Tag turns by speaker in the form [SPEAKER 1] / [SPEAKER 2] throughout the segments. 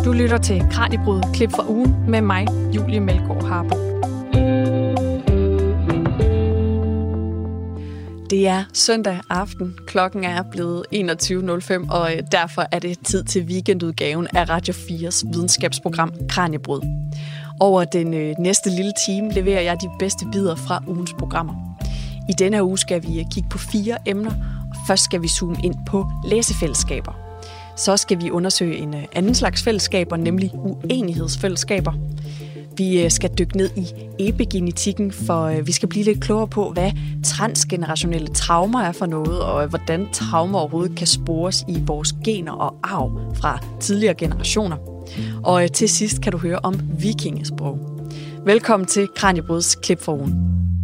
[SPEAKER 1] Du lytter til Kraniebrud, klip fra ugen med mig, Julie Melgaard Harbo. Det er søndag aften. Klokken er blevet 21.05, og derfor er det tid til weekendudgaven af Radio 4's videnskabsprogram Kraniebrud. Over den næste lille time leverer jeg de bedste bidder fra ugens programmer. I denne uge skal vi kigge på 4 emner, og først skal vi zoome ind på læsefællesskaber. Så skal vi undersøge en anden slags fællesskaber, nemlig uenighedsfællesskaber. Vi skal dykke ned i epigenetikken, for vi skal blive lidt klogere på, hvad transgenerationelle traumer er for noget, og hvordan traumer overhovedet kan spores i vores gener og arv fra tidligere generationer. Og til sidst kan du høre om vikingesprog. Velkommen til Kraniebruds klip for ugen.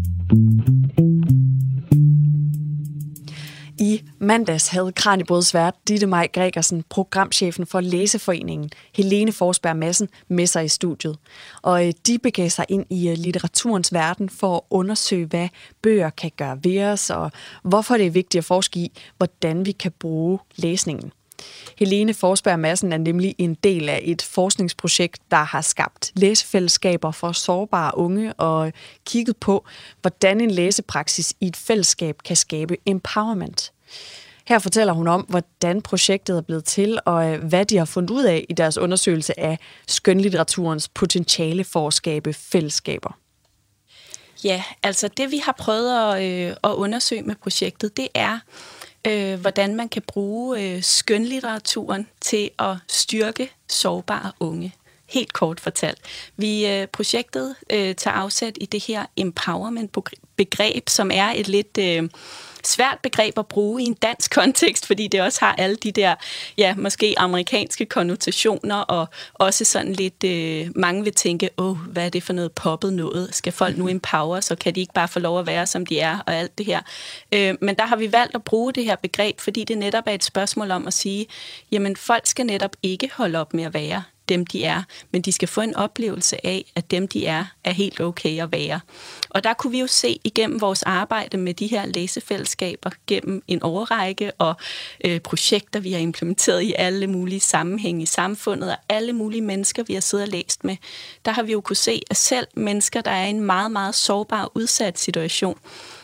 [SPEAKER 1] I mandags havde Kraniebrud's vært Ditte Maj Gregersen, programchefen for Læseforeningen, Helene Forsberg Madsen, med sig i studiet. Og de begav sig ind i litteraturens verden for at undersøge, hvad bøger kan gøre ved os, og hvorfor det er vigtigt at forske i, hvordan vi kan bruge læsningen. Helene Forsberg Madsen er nemlig en del af et forskningsprojekt, der har skabt læsefællesskaber for sårbare unge og kigget på, hvordan en læsepraksis i et fællesskab kan skabe empowerment. Her fortæller hun om, hvordan projektet er blevet til, og hvad de har fundet ud af i deres undersøgelse af skønlitteraturens potentiale for at skabe fællesskaber.
[SPEAKER 2] Ja, altså det vi har prøvet at undersøge med projektet, det er, hvordan man kan bruge skønlitteraturen til at styrke sårbare unge. Helt kort fortalt. Projektet tager afsæt i det her empowerment-begreb, som er et lidt svært begreb at bruge i en dansk kontekst, fordi det også har alle de der, måske amerikanske konnotationer, og også sådan lidt, mange vil tænke, hvad er det for noget poppet noget? Skal folk nu empower, så kan de ikke bare få lov at være, som de er, og alt det her. Men der har vi valgt at bruge det her begreb, fordi det netop er et spørgsmål om at sige, jamen folk skal netop ikke holde op med at være dem, de er, men de skal få en oplevelse af, at dem, de er helt okay at være. Og der kunne vi jo se igennem vores arbejde med de her læsefællesskaber gennem en årrække og projekter, vi har implementeret i alle mulige sammenhænge i samfundet, og alle mulige mennesker, vi har siddet og læst med, der har vi jo kunne se, at selv mennesker, der er i en meget, meget sårbar, udsat situation,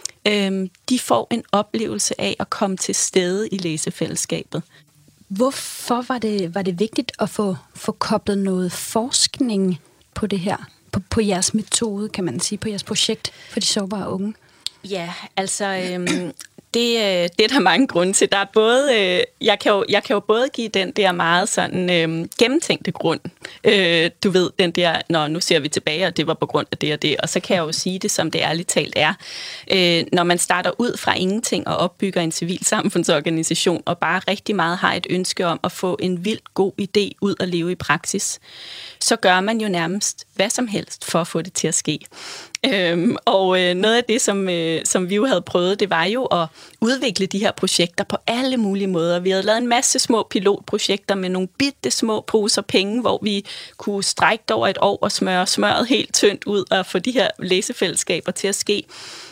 [SPEAKER 2] de får en oplevelse af at komme til stede i læsefællesskabet.
[SPEAKER 3] Hvorfor var det vigtigt at få koblet noget forskning på det her, på jeres metode, kan man sige, på jeres projekt for de sårbare unge? Ja,
[SPEAKER 2] altså det er der mange grunde til. Der er både, jeg kan jo både give den der meget sådan gennemtænkte grund. Du ved, den der, nu ser vi tilbage, og det var på grund af det og det. Og så kan jeg jo sige det, som det ærligt talt er. Når man starter ud fra ingenting og opbygger en civilsamfundsorganisation, og bare rigtig meget har et ønske om at få en vildt god idé ud at leve i praksis, så gør man jo nærmest hvad som helst for at få det til at ske. Noget af det, som vi jo havde prøvet, det var jo at udvikle de her projekter på alle mulige måder. Vi havde lavet en masse små pilotprojekter med nogle bitte små poser penge, hvor vi kunne strække over et år og smøre smøret helt tyndt ud og få de her læsefællesskaber til at ske.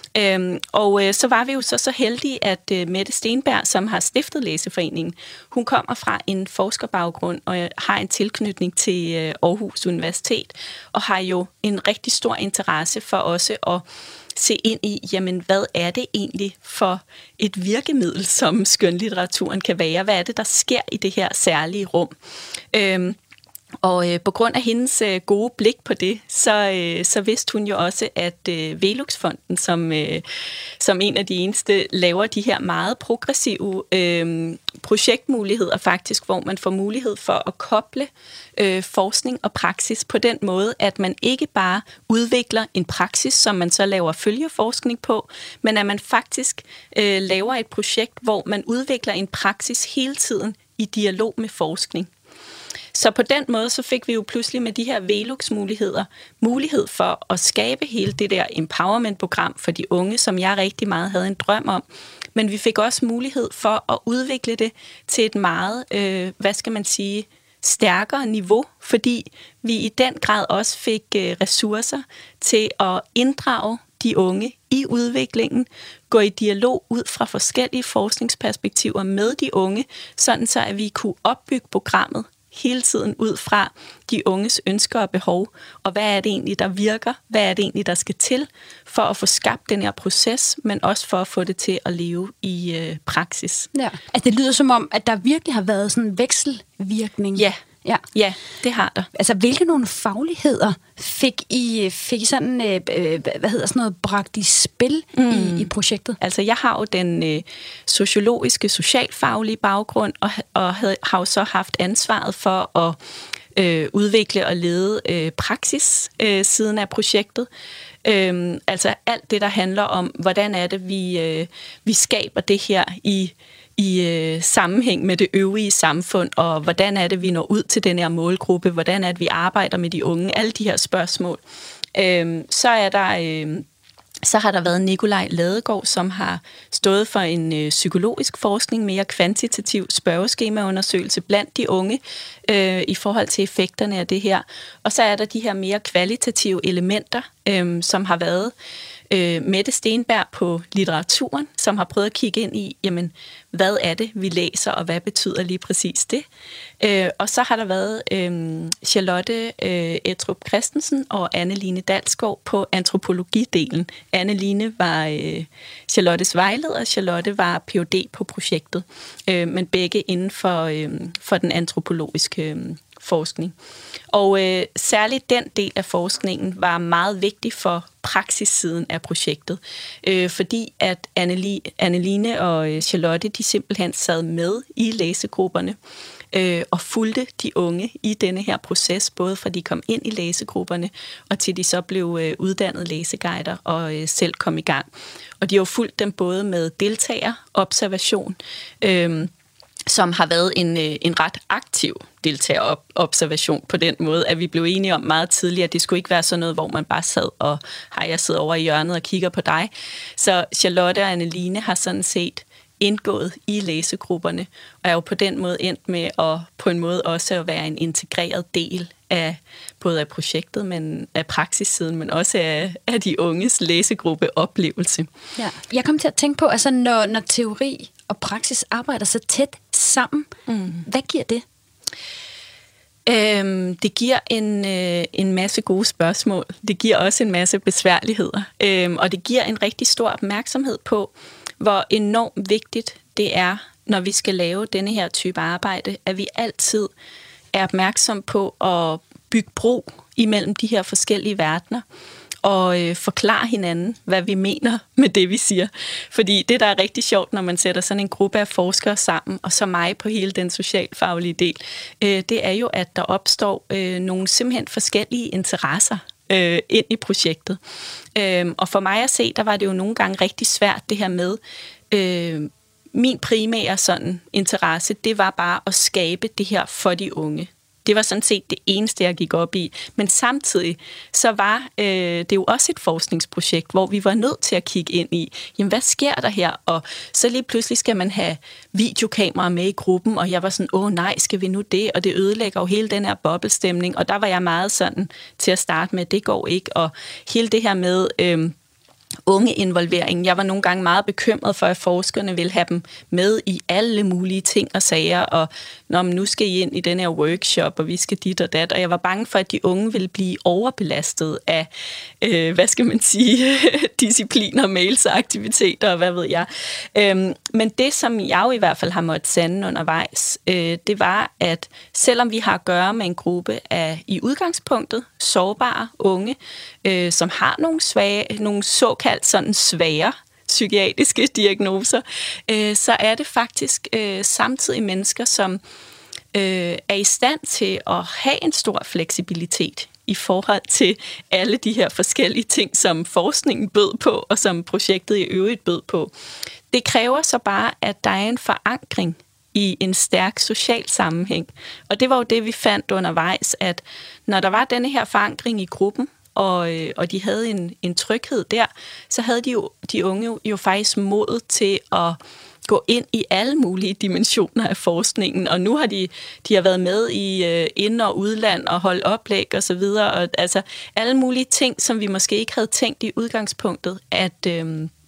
[SPEAKER 2] Så var vi jo så heldige, at Mette Stenberg, som har stiftet Læseforeningen, hun kommer fra en forskerbaggrund og har en tilknytning til Aarhus Universitet, og har jo en rigtig stor interesse for også at se ind i, jamen hvad er det egentlig for et virkemiddel, som skønlitteraturen kan være? Hvad er det, der sker i det her særlige rum? Og på grund af hendes gode blik på det, så vidste hun jo også, at Velux-fonden, som en af de eneste, laver de her meget progressive projektmuligheder faktisk, hvor man får mulighed for at koble forskning og praksis på den måde, at man ikke bare udvikler en praksis, som man så laver følgeforskning på, men at man faktisk laver et projekt, hvor man udvikler en praksis hele tiden i dialog med forskning. Så på den måde, så fik vi jo pludselig med de her Velux-muligheder mulighed for at skabe hele det der empowerment-program for de unge, som jeg rigtig meget havde en drøm om. Men vi fik også mulighed for at udvikle det til et meget, stærkere niveau, fordi vi i den grad også fik ressourcer til at inddrage de unge i udviklingen, gå i dialog ud fra forskellige forskningsperspektiver med de unge, sådan så at vi kunne opbygge programmet hele tiden ud fra de unges ønsker og behov, og hvad er det egentlig, der virker, hvad er det egentlig, der skal til for at få skabt den her proces, men også for at få det til at leve i praksis.
[SPEAKER 3] Ja. Altså, det lyder som om, at der virkelig har været sådan en vekselvirkning.
[SPEAKER 2] Ja, det har der.
[SPEAKER 3] Altså, hvilke nogle fagligheder fik I sådan, bragt i spil i projektet?
[SPEAKER 2] Altså, jeg har jo den sociologiske, socialfaglige baggrund, og har jo så haft ansvaret for at udvikle og lede praksis siden af projektet. Altså alt det, der handler om, hvordan er det, vi skaber det her i sammenhæng med det øvrige samfund, og hvordan er det, vi når ud til den her målgruppe, hvordan er det, vi arbejder med de unge, alle de her spørgsmål. Så har der været Nikolaj Ladegaard, som har stået for en psykologisk forskning, mere kvantitativ spørgeskemaundersøgelse blandt de unge i forhold til effekterne af det her. Og så er der de her mere kvalitative elementer, som har været Mette Stenberg på litteraturen, som har prøvet at kigge ind i, jamen, hvad er det, vi læser, og hvad betyder lige præcis det? Og så har der været Charlotte Ettrup Christensen og Anne-Line Dalsgaard på antropologidelen. Anne-Line var Charlottes vejleder, Charlotte var Ph.D. på projektet, men begge inden for den antropologiske forskning. Og særligt den del af forskningen var meget vigtig for praksissiden af projektet, fordi at Anneline og Charlotte, de simpelthen sad med i læsegrupperne og fulgte de unge i denne her proces, både fra de kom ind i læsegrupperne, og til de så blev uddannet læseguider og selv kom i gang. Og de har jo fulgt dem både med deltagerobservation, som har været en ret aktiv deltagerobservation på den måde, at vi blev enige om meget tidligere, at det skulle ikke være sådan noget, hvor man bare sad og jeg sidder over i hjørnet og kigger på dig. Så Charlotte og Anneline har sådan set indgået i læsegrupperne, og er jo på den måde endt med at på en måde også at være en integreret del af både af projektet, men af praksissiden, men også af de unges læsegruppeoplevelse. Ja.
[SPEAKER 3] Jeg kom til at tænke på, altså når teori og praksis arbejder så tæt sammen, hvad giver det?
[SPEAKER 2] Det giver en masse gode spørgsmål. Det giver også en masse besværligheder. Og det giver en rigtig stor opmærksomhed på, hvor enormt vigtigt det er, når vi skal lave denne her type arbejde, at vi altid er opmærksom på at bygge bro imellem de her forskellige verdener, og forklare hinanden, hvad vi mener med det, vi siger. Fordi det, der er rigtig sjovt, når man sætter sådan en gruppe af forskere sammen, og så mig på hele den socialfaglige del, det er jo, at der opstår nogle simpelthen forskellige interesser ind i projektet. Og for mig at se, der var det jo nogle gange rigtig svært, det her med min primære sådan interesse, det var bare at skabe det her for de unge. Det var sådan set det eneste, jeg gik op i. Men samtidig så var det jo også et forskningsprojekt, hvor vi var nødt til at kigge ind i, jamen hvad sker der her? Og så lige pludselig skal man have videokameraer med i gruppen, og jeg var sådan, nej, skal vi nu det? Og det ødelægger jo hele den her boblestemning. Og der var jeg meget sådan til at starte med, det går ikke. Og hele det her med ungeinvolvering. Jeg var nogle gange meget bekymret for, at forskerne ville have dem med i alle mulige ting og sager, og nu skal I ind i den her workshop, og vi skal dit og dat, og jeg var bange for, at de unge ville blive overbelastet af, discipliner, mails og aktiviteter, og hvad ved jeg. Men det, som jeg jo i hvert fald har måttet sande undervejs, det var, at selvom vi har at gøre med en gruppe af i udgangspunktet sårbare unge, som har nogle såkaldt sådan svære psykiatriske diagnoser, så er det faktisk samtidig mennesker, som er i stand til at have en stor fleksibilitet i forhold til alle de her forskellige ting, som forskningen bød på, og som projektet i øvrigt bød på. Det kræver så bare, at der er en forankring i en stærk social sammenhæng. Og det var jo det, vi fandt undervejs, at når der var denne her forankring i gruppen, og de havde en tryghed der, så havde de unge jo faktisk modet til at gå ind i alle mulige dimensioner af forskningen, og nu har de har været med i ind- og udland og holdt oplæg og så videre, og altså alle mulige ting, som vi måske ikke havde tænkt i udgangspunktet,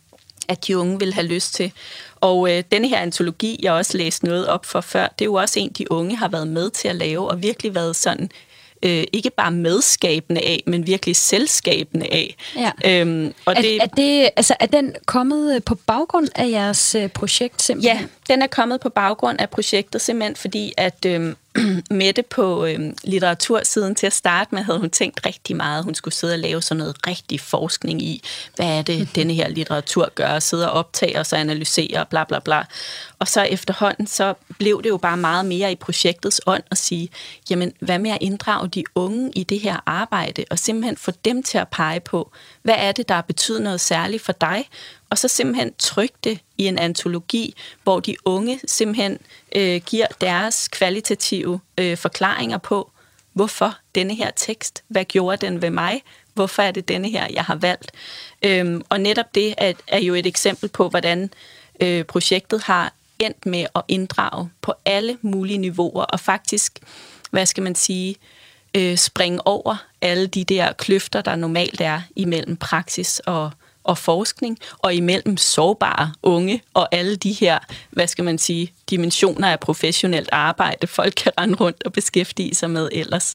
[SPEAKER 2] at de unge vil have lyst til. Og denne her antologi, jeg også læste noget op for før, det er jo også en, de unge har været med til at lave, og virkelig været sådan, ikke bare medskabende af, men virkelig selvskabende af.
[SPEAKER 3] Ja. Er den kommet på baggrund af jeres projekt simpelthen?
[SPEAKER 2] Ja, den er kommet på baggrund af projektet simpelthen, fordi at Mette på litteratursiden til at starte med, havde hun tænkt rigtig meget. Hun skulle sidde og lave sådan noget rigtig forskning i, hvad er det, denne her litteratur gør, sidde og optage og så analysere, bla bla bla. Og så efterhånden, så blev det jo bare meget mere i projektets ånd at sige, jamen, hvad med at inddrage de unge i det her arbejde, og simpelthen få dem til at pege på, hvad er det, der betyder noget særligt for dig, og så simpelthen trykke det i en antologi, hvor de unge simpelthen giver deres kvalitative forklaringer på, hvorfor denne her tekst, hvad gjorde den ved mig, hvorfor er det denne her, jeg har valgt. Og netop det er jo et eksempel på, hvordan projektet har endt med at inddrage på alle mulige niveauer, og faktisk, hvad skal man sige, springe over alle de der kløfter, der normalt er imellem praksis og forskning, og imellem sårbare unge, og alle de her, hvad skal man sige, dimensioner af professionelt arbejde, folk kan rende rundt og beskæftige sig med ellers.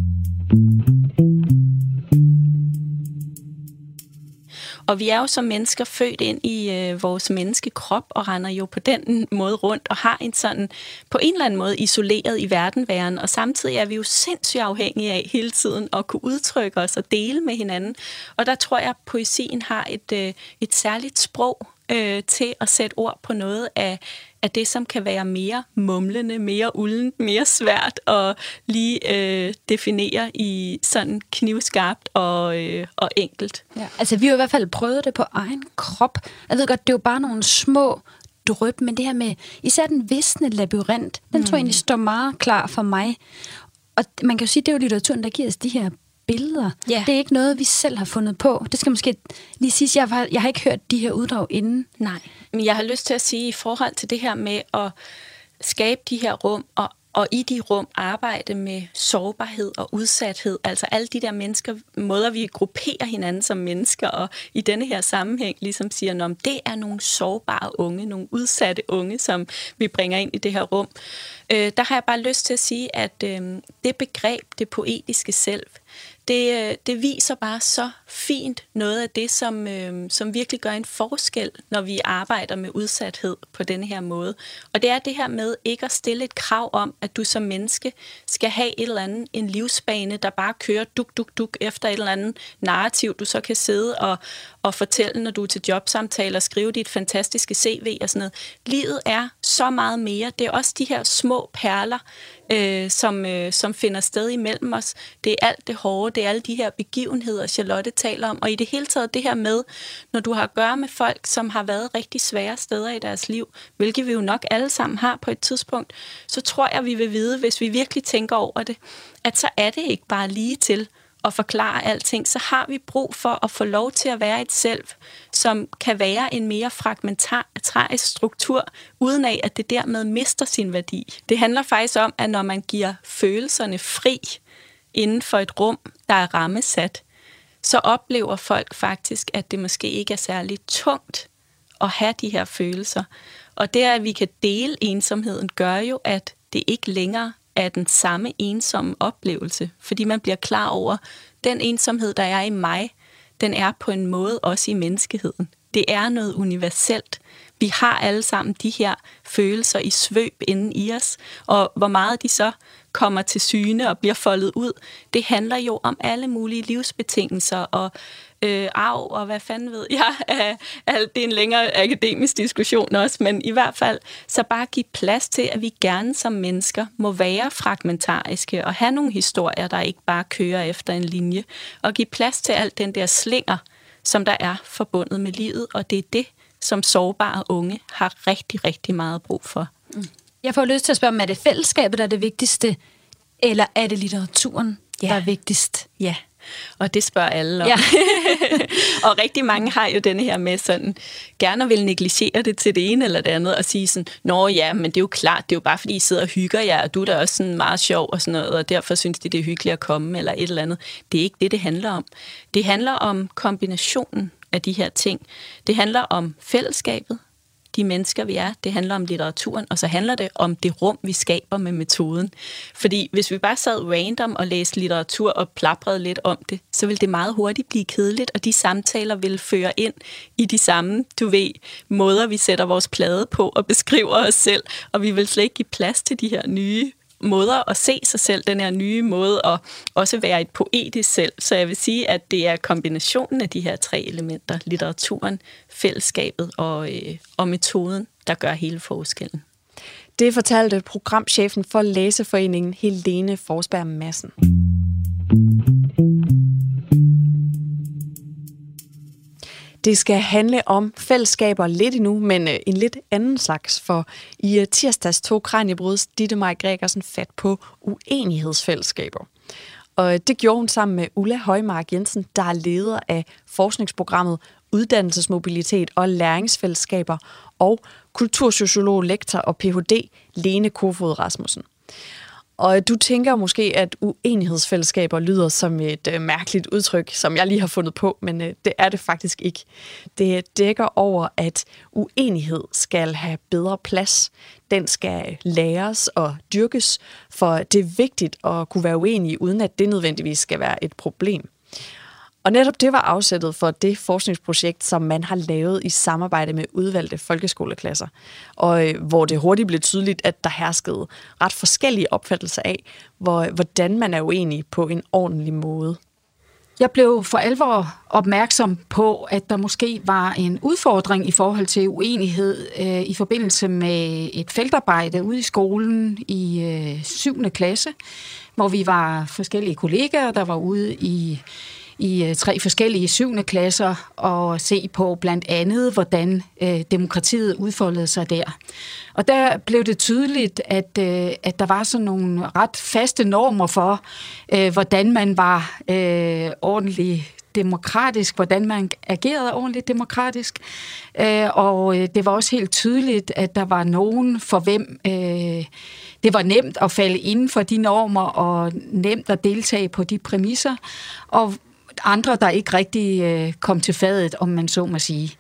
[SPEAKER 2] Og vi er jo som mennesker født ind i vores menneskekrop, og render jo på den måde rundt, og har en sådan, på en eller anden måde, isoleret i verdenværen, og samtidig er vi jo sindssygt afhængige af hele tiden at kunne udtrykke os og dele med hinanden. Og der tror jeg, at poesien har et særligt sprog til at sætte ord på noget af det, som kan være mere mumlende, mere uldent, mere svært at lige definere i sådan knivskarpt og enkelt.
[SPEAKER 3] Ja, altså vi har i hvert fald prøvet det på egen krop. Jeg ved godt, det er jo bare nogle små dryp, men det her med især den visne labyrint, den tror jeg egentlig står meget klar for mig. Og man kan jo sige, det er jo litteraturen, der giver os de her billeder. Yeah. Det er ikke noget, vi selv har fundet på. Det skal måske lige siges, jeg har ikke hørt de her uddrag inden.
[SPEAKER 2] Nej, men jeg har lyst til at sige, i forhold til det her med at skabe de her rum, og i de rum arbejde med sårbarhed og udsathed, altså alle de der mennesker, måder vi grupperer hinanden som mennesker, og i denne her sammenhæng ligesom siger, at det er nogle sårbare unge, nogle udsatte unge, som vi bringer ind i det her rum. Der har jeg bare lyst til at sige, at det begreb, det poetiske selv, det viser bare så fint noget af det, som virkelig gør en forskel, når vi arbejder med udsathed på denne her måde. Og det er det her med ikke at stille et krav om, at du som menneske skal have et eller andet, en livsbane, der bare kører duk efter et eller andet narrativ, du så kan sidde og fortælle, når du er til jobsamtaler og skrive dit fantastiske CV og sådan noget. Livet er så meget mere. Det er også de her små perler, som finder sted imellem os. Det er alt det hårde, det er alle de her begivenheder, Charlotte taler om, og i det hele taget det her med, når du har at gøre med folk, som har været rigtig svære steder i deres liv, hvilket vi jo nok alle sammen har på et tidspunkt, så tror jeg, vi vil vide, hvis vi virkelig tænker over det, at så er det ikke bare lige til at forklare alting, så har vi brug for at få lov til at være et selv, som kan være en mere fragmentarisk struktur, uden af, at det dermed mister sin værdi. Det handler faktisk om, at når man giver følelserne fri inden for et rum, der er rammesat, så oplever folk faktisk, at det måske ikke er særlig tungt at have de her følelser. Og det, at vi kan dele ensomheden, gør jo, at det ikke længere er den samme ensomme oplevelse, fordi man bliver klar over, den ensomhed, der er i mig, den er på en måde også i menneskeheden. Det er noget universelt. Vi har alle sammen de her følelser i svøb inden i os, og hvor meget de så kommer til syne og bliver foldet ud, det handler jo om alle mulige livsbetingelser og arv, og hvad fanden ved jeg. Det er en længere akademisk diskussion også, men i hvert fald så bare give plads til, at vi gerne som mennesker må være fragmentariske og have nogle historier, der ikke bare kører efter en linje, og give plads til alt den der slinger, som der er forbundet med livet, og det er det, som sårbare unge har rigtig, rigtig meget brug for.
[SPEAKER 3] Jeg får lyst til at spørge, om er det fællesskabet, der er det vigtigste, eller er det litteraturen, der er vigtigst?
[SPEAKER 2] Ja, og det spørger alle om. Ja. Og rigtig mange har jo denne her med sådan, gerne vil negligere det til det ene eller det andet, og sige sådan, nå ja, men det er jo klart, det er jo bare fordi I sidder og hygger jer, og du er da også sådan meget sjov og sådan noget, og derfor synes de, det er hyggeligt at komme, eller et eller andet. Det er ikke det handler om. Det handler om kombinationen af de her ting. Det handler om fællesskabet, de mennesker, vi er. Det handler om litteraturen, og så handler det om det rum, vi skaber med metoden. Fordi hvis vi bare sad random og læste litteratur og plaprede lidt om det, så ville det meget hurtigt blive kedeligt, og de samtaler ville føre ind i de samme, måder, vi sætter vores plade på og beskriver os selv, og vi vil slet ikke give plads til de her nye måder at se sig selv, den her nye måde at også være et poetisk selv. Så jeg vil sige, at det er kombinationen af de her 3 elementer, litteraturen, fællesskabet og metoden, der gør hele forskellen.
[SPEAKER 1] Det fortalte programchefen for Læseforeningen, Helene Forsberg Madsen. Det skal handle om fællesskaber lidt endnu, men en lidt anden slags, for i tirsdags tog Kraniebrud's Ditte Maj Gregersen fat på uenighedsfællesskaber. Og det gjorde hun sammen med Ulla Højmark Jensen, der er leder af forskningsprogrammet Uddannelsesmobilitet og Læringsfællesskaber, og kultursociolog, lektor og Ph.D. Lene Kofod Rasmussen. Og du tænker måske, at uenighedsfællesskaber lyder som et mærkeligt udtryk, som jeg lige har fundet på, men det er det faktisk ikke. Det dækker over, at uenighed skal have bedre plads. Den skal læres og dyrkes, for det er vigtigt at kunne være uenig, uden at det nødvendigvis skal være et problem. Og netop det var afsættet for det forskningsprojekt, som man har lavet i samarbejde med udvalgte folkeskoleklasser, og hvor det hurtigt blev tydeligt, at der herskede ret forskellige opfattelser af, hvordan man er uenig på en ordentlig måde.
[SPEAKER 4] Jeg blev for alvor opmærksom på, at der måske var en udfordring i forhold til uenighed i forbindelse med et feltarbejde ude i skolen i 7. klasse, hvor vi var forskellige kollegaer, der var ude i 3 forskellige 7. klasser og se på blandt andet, hvordan demokratiet udfoldede sig der. Og der blev det tydeligt, at der var sådan nogle ret faste normer for, hvordan man var ordentligt demokratisk, hvordan man agerede ordentligt demokratisk. Og det var også helt tydeligt, at der var nogen, for hvem det var nemt at falde inden for de normer og nemt at deltage på de præmisser, og andre, der ikke rigtig kom til fadet, om man så må sige.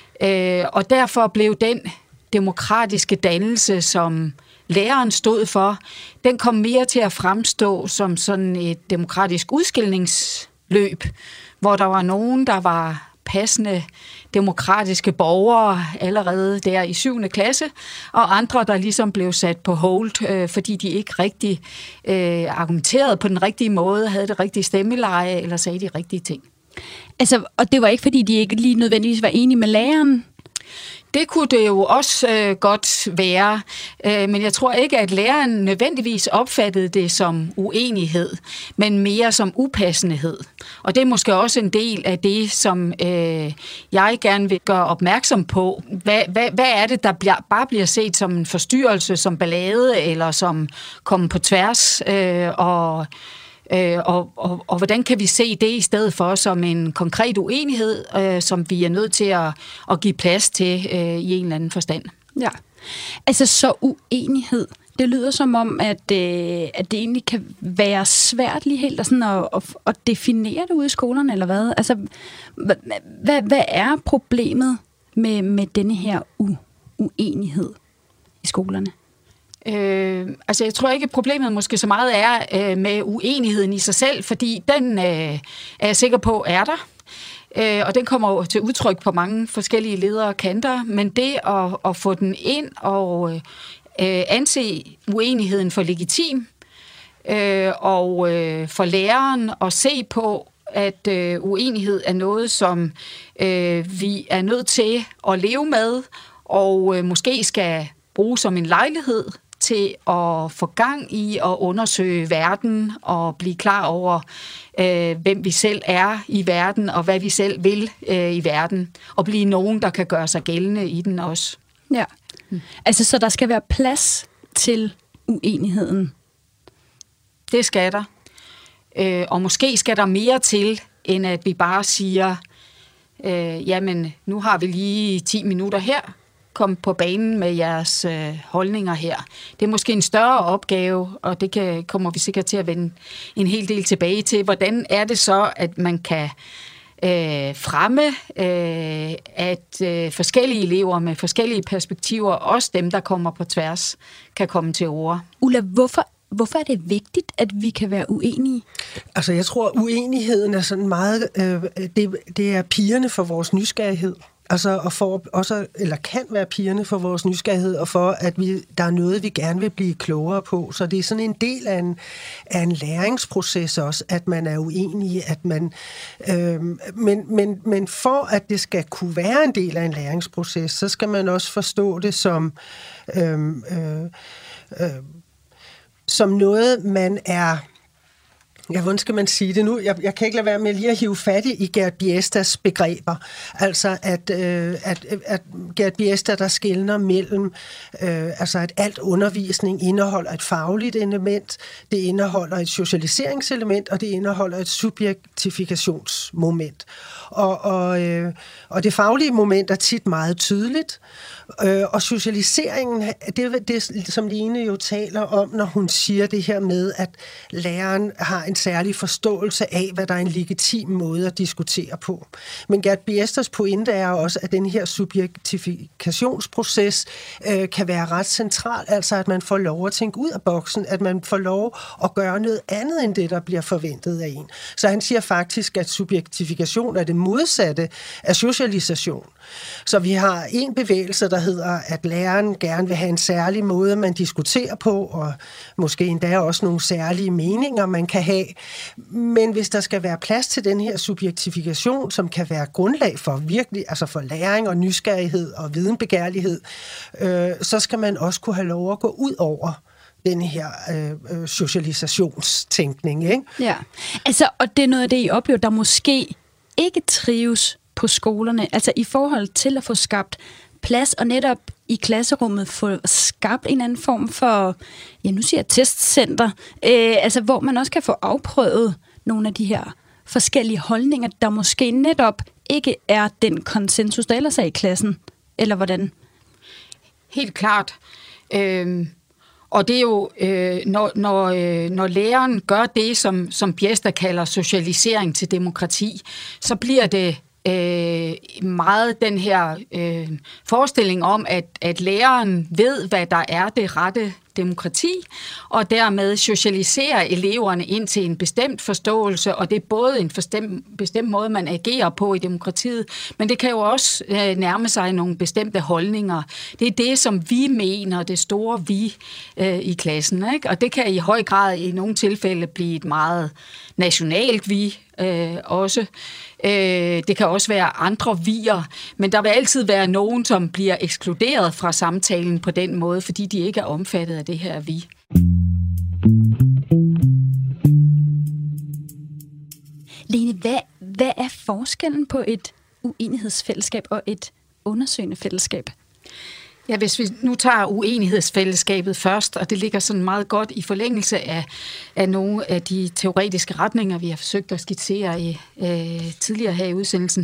[SPEAKER 4] Og derfor blev den demokratiske dannelse, som læreren stod for, den kom mere til at fremstå som sådan et demokratisk udskilningsløb, hvor der var nogen, der var passende demokratiske borgere allerede der i 7. klasse, og andre, der ligesom blev sat på hold, fordi de ikke rigtig argumenterede på den rigtige måde, havde det rigtige stemmeleje, eller sagde de rigtige ting.
[SPEAKER 3] Altså, og det var ikke, fordi de ikke lige nødvendigvis var enige med læreren?
[SPEAKER 4] Det kunne det jo også godt være, men jeg tror ikke, at læreren nødvendigvis opfattede det som uenighed, men mere som upassenhed. Og det er måske også en del af det, som jeg gerne vil gøre opmærksom på. Hvad er det, der bare bliver set som en forstyrrelse, som ballade, eller som kommer på tværs, og hvordan kan vi se det i stedet for som en konkret uenighed, som vi er nødt til at give plads til i en eller anden forstand?
[SPEAKER 3] Ja, altså så uenighed. Det lyder som om, at det egentlig kan være svært lige helt at definere det ude i skolerne, eller hvad? Altså, hvad er problemet med denne her uenighed i skolerne?
[SPEAKER 4] Altså jeg tror ikke, problemet måske så meget er med uenigheden i sig selv, fordi den er jeg sikker på er der. Og den kommer jo til udtryk på mange forskellige ledere og kanter, men det at få den ind og anse uenigheden for legitim, og for læreren at se på, at uenighed er noget, som vi er nødt til at leve med, og måske skal bruge som en lejlighed til at få gang i at undersøge verden og blive klar over, hvem vi selv er i verden, og hvad vi selv vil i verden, og blive nogen, der kan gøre sig gældende i den også.
[SPEAKER 3] Ja, altså så der skal være plads til uenigheden?
[SPEAKER 4] Det skal der. Og måske skal der mere til, end at vi bare siger, jamen nu har vi lige 10 minutter her, kom på banen med jeres holdninger her. Det er måske en større opgave, og det kommer vi sikkert til at vende en hel del tilbage til. Hvordan er det så, at man kan fremme, at forskellige elever med forskellige perspektiver, også dem, der kommer på tværs, kan komme til ord.
[SPEAKER 3] Ulla, hvorfor er det vigtigt, at vi kan være uenige?
[SPEAKER 5] Altså, jeg tror, uenigheden er sådan meget... det er pigerne for vores nysgerrighed. Altså, og for også, eller kan være pigerne for vores nysgerrighed, og for, at der er noget, vi gerne vil blive klogere på. Så det er sådan en del af en læringsproces også, at man er uenig, at man... Men for, at det skal kunne være en del af en læringsproces, så skal man også forstå det som noget, man er... Ja, hvordan skal man sige det nu? Jeg kan ikke lade være med lige at hive fat i Gerd Biestas begreber. Altså, at Gerd Biesta, der skelner mellem, altså at alt undervisning indeholder et fagligt element, det indeholder et socialiseringselement, og det indeholder et subjektifikationsmoment. Og det faglige moment er tit meget tydeligt, og socialiseringen, det er det, som Line jo taler om, når hun siger det her med, at læreren har en særlig forståelse af, hvad der er en legitim måde at diskutere på. Men Gerd Biestas pointe er også, at den her subjektifikationsproces kan være ret central, altså at man får lov at tænke ud af boksen, at man får lov at gøre noget andet end det, der bliver forventet af en. Så han siger faktisk, at subjektifikation er det modsatte af socialisation. Så vi har en bevægelse, der hedder, at læreren gerne vil have en særlig måde, man diskuterer på, og måske endda også nogle særlige meninger, man kan have. Men hvis der skal være plads til den her subjektifikation, som kan være grundlag for virkelig, altså for læring og nysgerrighed og videnbegærlighed, så skal man også kunne have lov at gå ud over den her socialisationstænkning, ikke?
[SPEAKER 3] Ja, altså, og det er noget af det, I oplever, der måske ikke trives på skolerne, altså i forhold til at få skabt plads, og netop i klasserummet få skabt en anden form for, ja, nu siger jeg testcenter, altså hvor man også kan få afprøvet nogle af de her forskellige holdninger, der måske netop ikke er den konsensus, der ellers er i klassen, eller hvordan?
[SPEAKER 4] Helt klart. Og det er jo, når læreren gør det, som Biesta kalder socialisering til demokrati, så bliver det meget den her forestilling om, at læreren ved, hvad der er det rette demokrati, og dermed socialiserer eleverne ind til en bestemt forståelse, og det er både en bestemt måde, man agerer på i demokratiet, men det kan jo også nærme sig nogle bestemte holdninger. Det er det, som vi mener, det store vi i klassen, ikke? Og det kan i høj grad i nogle tilfælde blive et meget nationalt vi også. Det kan også være andre vier, men der vil altid være nogen, som bliver ekskluderet fra samtalen på den måde, fordi de ikke er omfattet af det her vi.
[SPEAKER 3] Lene, hvad er forskellen på et uenighedsfællesskab og et undersøgende fællesskab?
[SPEAKER 4] Ja, hvis vi nu tager uenighedsfællesskabet først, og det ligger sådan meget godt i forlængelse af nogle af de teoretiske retninger, vi har forsøgt at skitsere tidligere her i udsendelsen.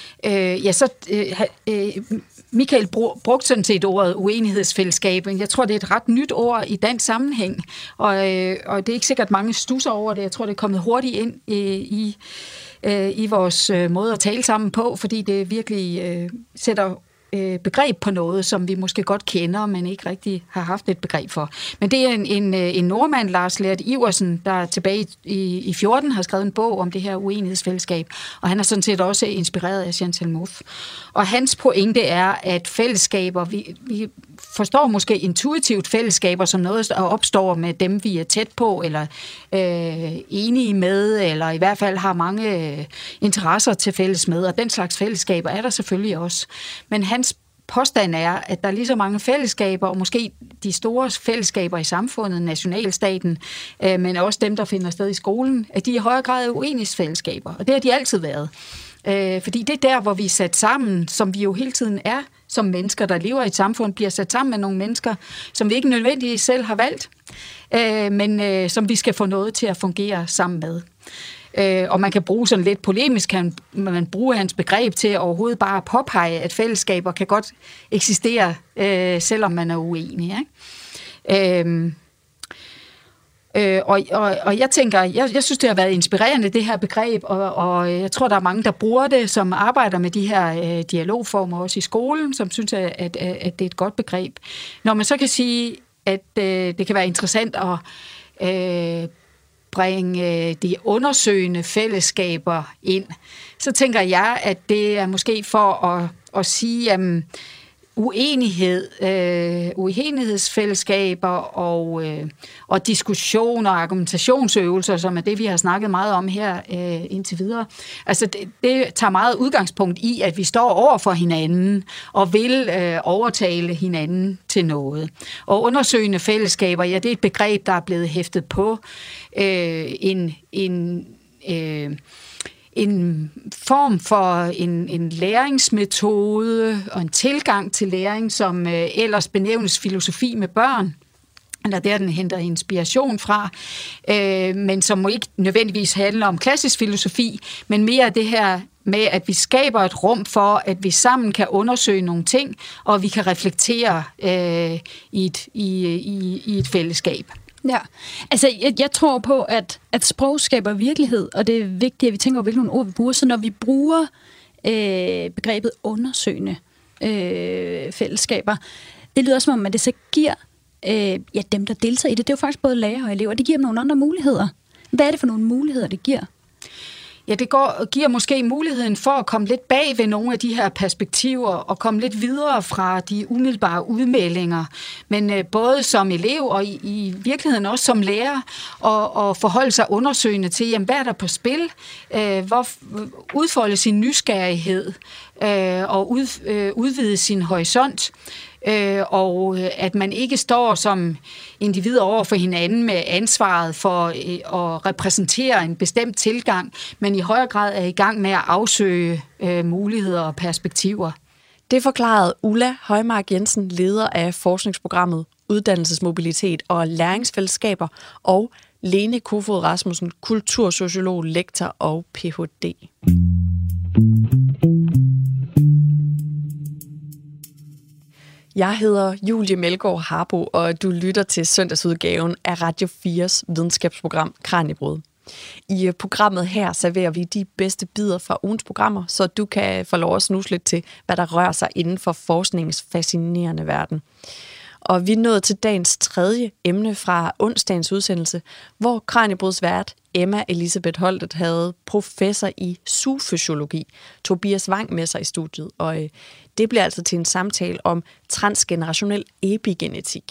[SPEAKER 4] Michael brugte sådan set ordet uenighedsfællesskab, men jeg tror, det er et ret nyt ord i dansk sammenhæng, og det er ikke sikkert mange stusser over det. Jeg tror, det er kommet hurtigt ind i vores måde at tale sammen på, fordi det virkelig sætter begreb på noget, som vi måske godt kender, men ikke rigtig har haft et begreb for. Men det er en nordmand, Lars Lert Iversen, der tilbage i 14 har skrevet en bog om det her uenighedsfællesskab, og han er sådan set også inspireret af Chantal Mouffe. Og hans pointe er, at fællesskaber, vi forstår måske intuitivt fællesskaber som noget, der opstår med dem, vi er tæt på, eller enige med, eller i hvert fald har mange interesser til fælles med, og den slags fællesskaber er der selvfølgelig også. Men hans påstand er, at der er lige så mange fællesskaber, og måske de store fællesskaber i samfundet, nationalstaten, men også dem, der finder sted i skolen, at de i højere grad er uenighedsfællesskaber, og det har de altid været. Fordi det er der, hvor vi er sat sammen, som vi jo hele tiden er, som mennesker, der lever i et samfund, bliver sat sammen med nogle mennesker, som vi ikke nødvendigvis selv har valgt, men som vi skal få noget til at fungere sammen med. Og man kan bruge sådan lidt polemisk, kan man bruge hans begreb til overhovedet bare at påpege, at fællesskaber kan godt eksistere, selvom man er uenig. Ikke? Og jeg tænker, jeg synes, det har været inspirerende, det her begreb, og jeg tror, der er mange, der bruger det, som arbejder med de her dialogformer også i skolen, som synes, at det er et godt begreb. Når man så kan sige, at det kan være interessant at bringe de undersøgende fællesskaber ind, så tænker jeg, at det er måske for at sige, at uenighedsfællesskaber og diskussioner og argumentationsøvelser, som er det, vi har snakket meget om her indtil videre. Altså det tager meget udgangspunkt i, at vi står over for hinanden og vil overtale hinanden til noget. Og undersøgende fællesskaber, ja, det er et begreb, der er blevet hæftet på en form for en læringsmetode og en tilgang til læring, som ellers benævnes filosofi med børn, eller der den henter inspiration fra, men som ikke nødvendigvis handler om klassisk filosofi, men mere det her med, at vi skaber et rum for, at vi sammen kan undersøge nogle ting, og vi kan reflektere i et fællesskab.
[SPEAKER 3] Ja, altså jeg tror på, at sprog skaber virkelighed, og det er vigtigt, at vi tænker over, hvilke ord vi bruger. Så når vi bruger begrebet undersøgende fællesskaber, det lyder som om, at det så giver dem, der deltager i det, det er jo faktisk både lærere og elever, det giver dem nogle andre muligheder. Hvad er det for nogle muligheder, det giver?
[SPEAKER 4] Ja, det giver måske muligheden for at komme lidt bag ved nogle af de her perspektiver og komme lidt videre fra de umiddelbare udmeldinger, men både som elev og i virkeligheden også som lærer og forholde sig undersøgende til, jamen, hvad er der på spil, udfolde sin nysgerrighed og udvide sin horisont. Og at man ikke står som individer over for hinanden med ansvaret for at repræsentere en bestemt tilgang, men i højere grad er i gang med at afsøge muligheder og perspektiver.
[SPEAKER 1] Det forklarede Ulla Højmark Jensen, leder af forskningsprogrammet Uddannelsesmobilitet og Læringsfællesskaber, og Lene Kofod Rasmussen, kultursociolog, lektor og Ph.D. Jeg hedder Julie Melgaard Harbo, og du lytter til søndagsudgaven af Radio 4's videnskabsprogram Kraniebrud. I programmet her serverer vi de bedste bidder fra ugens programmer, så du kan få lov at snuse lidt til, hvad der rører sig inden for forskningens fascinerende verden. Og vi er nået til dagens tredje emne fra onsdagens udsendelse, hvor Kraniebruds vært Emma Elisabeth Holtet havde professor i zoofysiologi, Tobias Wang, med sig i studiet. Og det bliver altså til en samtale om transgenerationel epigenetik.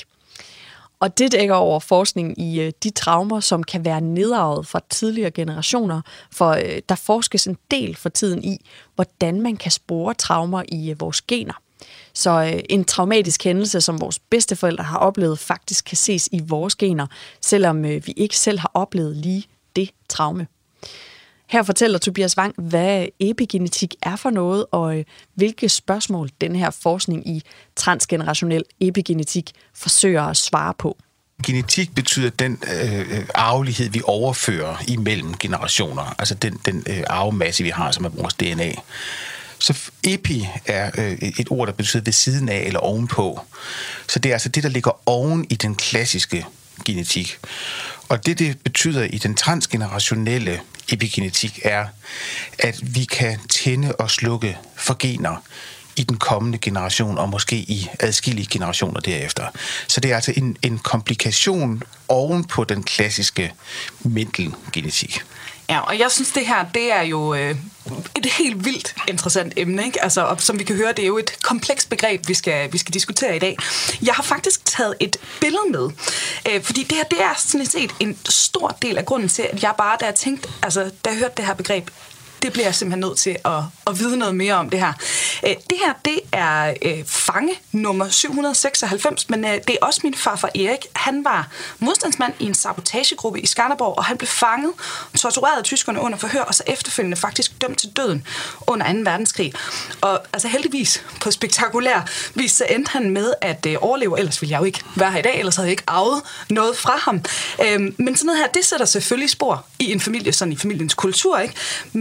[SPEAKER 1] Og det dækker over forskning i de traumer, som kan være nedarvet fra tidligere generationer, for der forskes en del for tiden i, hvordan man kan spore traumer i vores gener. Så en traumatisk hændelse, som vores bedsteforældre har oplevet, faktisk kan ses i vores gener, selvom vi ikke selv har oplevet lige det traume. Her fortæller Tobias Wang, hvad epigenetik er for noget, og hvilke spørgsmål den her forskning i transgenerationel epigenetik forsøger at svare på.
[SPEAKER 6] Genetik betyder den arvelighed, vi overfører imellem generationer, altså den arvemasse, vi har, som er vores DNA. Så epi er et ord, der betyder ved siden af eller ovenpå. Så det er altså det, der ligger oven i den klassiske genetik. Og det betyder i den transgenerationelle epigenetik er, at vi kan tænde og slukke for gener i den kommende generation, og måske i adskillige generationer derefter. Så det er altså en komplikation oven på den klassiske Mendel-genetik.
[SPEAKER 7] Ja, og jeg synes, det her, det er jo et helt vildt interessant emne, ikke? Altså, og som vi kan høre, det er jo et komplekst begreb, vi skal diskutere i dag. Jeg har faktisk taget et billede med, fordi det her, det er sådan set en stor del af grunden til, at jeg bare, da jeg hørte det her begreb, det bliver jeg simpelthen nødt til at vide noget mere om det her. Det her, det er fange nummer 796, men det er også min farfar Erik. Han var modstandsmand i en sabotagegruppe i Skanderborg, og han blev fanget, tortureret af tyskerne under forhør, og så efterfølgende faktisk dømt til døden under 2. verdenskrig. Og altså heldigvis på spektakulær vis, så endte han med at overleve, ellers ville jeg jo ikke være her i dag, ellers havde jeg ikke arvet noget fra ham. Men sådan noget her, det sætter selvfølgelig spor i en familie, sådan i familiens kultur, ikke?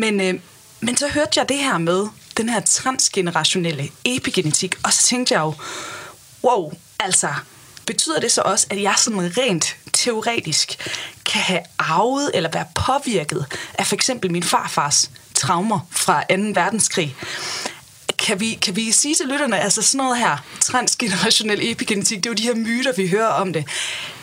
[SPEAKER 7] Men så hørte jeg det her med den her transgenerationelle epigenetik, og så tænkte jeg jo, wow, altså, betyder det så også, at jeg sådan rent teoretisk kan have arvet eller være påvirket af for eksempel min farfars traumer fra 2. verdenskrig? Kan vi sige til lytterne, altså sådan noget her, transgenerationel epigenetik, det er jo de her myter, vi hører om det.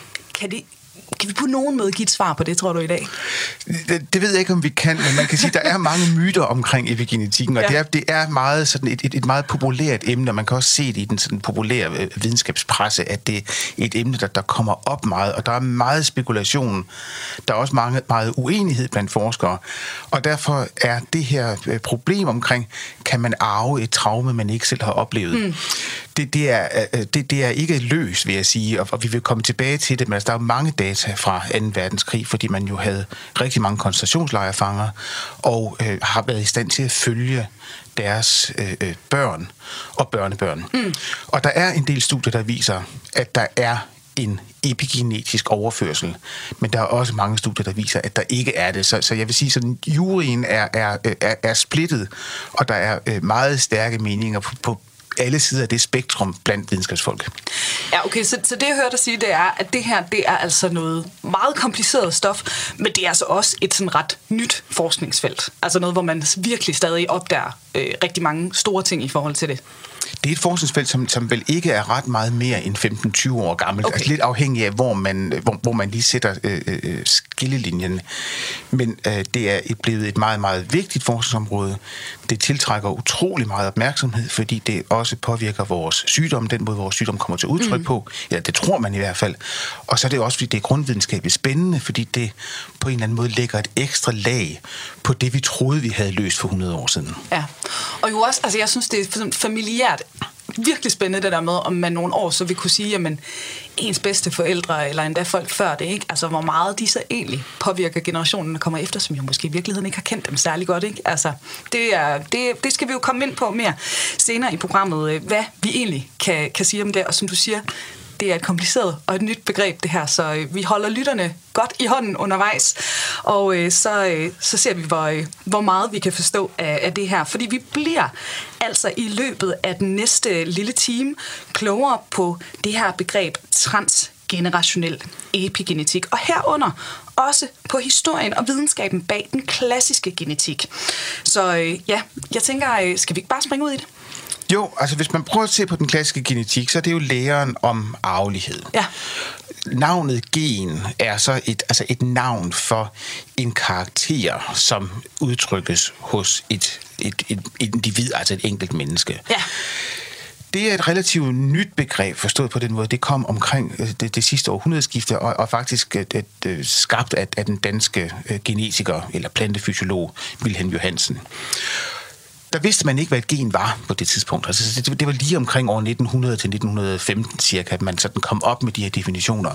[SPEAKER 7] Kan vi på nogen måde give et svar på det, tror du, i dag?
[SPEAKER 6] Det ved jeg ikke, om vi kan, men man kan sige, at der er mange myter omkring epigenetikken, og det er meget sådan et meget populært emne, og man kan også se det i den sådan populære videnskabspresse, at det er et emne, der kommer op meget, og der er meget spekulation. Der er også meget uenighed blandt forskere, og derfor er det her problem omkring, kan man arve et traume, man ikke selv har oplevet? Det er ikke løst, vil jeg sige, og vi vil komme tilbage til det, men altså, der er mange data fra 2. verdenskrig, fordi man jo havde rigtig mange koncentrationslejrfanger, og har været i stand til at følge deres børn og børnebørn. Og der er en del studier, der viser, at der er en epigenetisk overførsel, men der er også mange studier, der viser, at der ikke er det. Så jeg vil sige, at juryen er splittet, og der er meget stærke meninger på alle sider af det spektrum blandt videnskabsfolk.
[SPEAKER 7] Ja, okay, så det jeg hørte dig sige, det er, at det her, det er altså noget meget kompliceret stof, men det er altså også et sådan ret nyt forskningsfelt. Altså noget, hvor man virkelig stadig opdager rigtig mange store ting i forhold til det.
[SPEAKER 6] Det er et forskningsfelt, som vel ikke er ret meget mere end 15-20 år gammelt. Okay. Altså lidt afhængig af, hvor man lige sætter skillelinjen. Men det er blevet et meget, meget vigtigt forskningsområde. Det tiltrækker utrolig meget opmærksomhed, fordi det også påvirker vores sygdom, den måde, vores sygdom kommer til udtryk på. Ja, det tror man i hvert fald. Og så er det også, fordi det er grundvidenskabeligt spændende, fordi det på en eller anden måde lægger et ekstra lag på det, vi troede, vi havde løst for 100 år siden.
[SPEAKER 7] Ja, og jo også, altså jeg synes, det er familiært virkelig spændende det der med, om man nogle år så vil kunne sige, jamen ens bedste forældre, eller endda folk før det, ikke? Altså hvor meget de så egentlig påvirker generationen, der kommer efter, som jo måske i virkeligheden ikke har kendt dem særlig godt, ikke? Altså det skal vi jo komme ind på mere senere i programmet, hvad vi egentlig kan sige om det, og som du siger, det er et kompliceret og et nyt begreb, det her, så vi holder lytterne godt i hånden undervejs, og så ser vi, hvor meget vi kan forstå af det her. Fordi vi bliver altså i løbet af den næste lille time klogere på det her begreb transgenerationel epigenetik, og herunder også på historien og videnskaben bag den klassiske genetik. Så jeg tænker, skal vi ikke bare springe ud i det?
[SPEAKER 6] Jo, altså hvis man prøver at se på den klassiske genetik, så er det jo læren om arvelighed. Ja. Navnet gen er så et navn for en karakter, som udtrykkes hos et individ, altså et enkelt menneske. Ja. Det er et relativt nyt begreb, forstået på den måde. Det kom omkring det sidste århundredeskifte, og faktisk skabt af den danske genetiker eller plantefysiolog Wilhelm Johannsen. Der vidste man ikke, hvad et gen var på det tidspunkt. Altså, det var lige omkring år 1900 til 1915 cirka, at man sådan kom op med de her definitioner.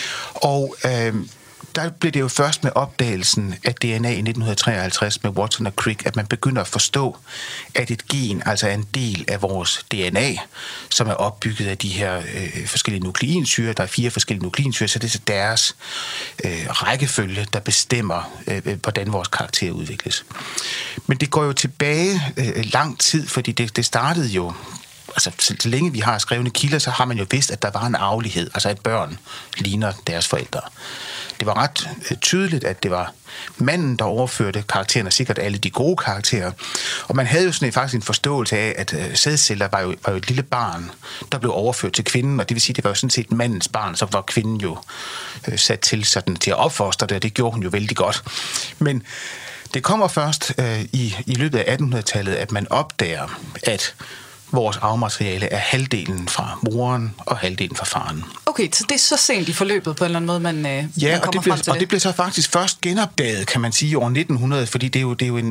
[SPEAKER 6] Og der blev det jo først med opdagelsen af DNA i 1953 med Watson og Crick, at man begynder at forstå, at et gen altså er en del af vores DNA, som er opbygget af de her forskellige nukleinsyrer. Der er 4 forskellige nukleinsyrer, så det er så deres rækkefølge, der bestemmer, hvordan vores karakter udvikles. Men det går jo tilbage lang tid, fordi det startede jo, altså så længe vi har skrevne kilder, så har man jo vidst, at der var en arvelighed, altså at børn ligner deres forældre. Det var ret tydeligt, at det var manden, der overførte karaktererne, sikkert alle de gode karakterer. Og man havde jo sådan faktisk en forståelse af, at sædceller var jo et lille barn, der blev overført til kvinden, og det vil sige, at det var jo sådan set mandens barn, så var kvinden jo sat til at opfostre det, og det gjorde hun jo vældig godt. Men det kommer først i løbet af 1800-tallet, at man opdager, at vores arvemateriale er halvdelen fra moren og halvdelen fra faren.
[SPEAKER 7] Okay, så det er så sent i forløbet på en eller anden måde, man kommer frem til det.
[SPEAKER 6] Og det blev så faktisk først genopdaget, kan man sige, i år 1900, fordi det er jo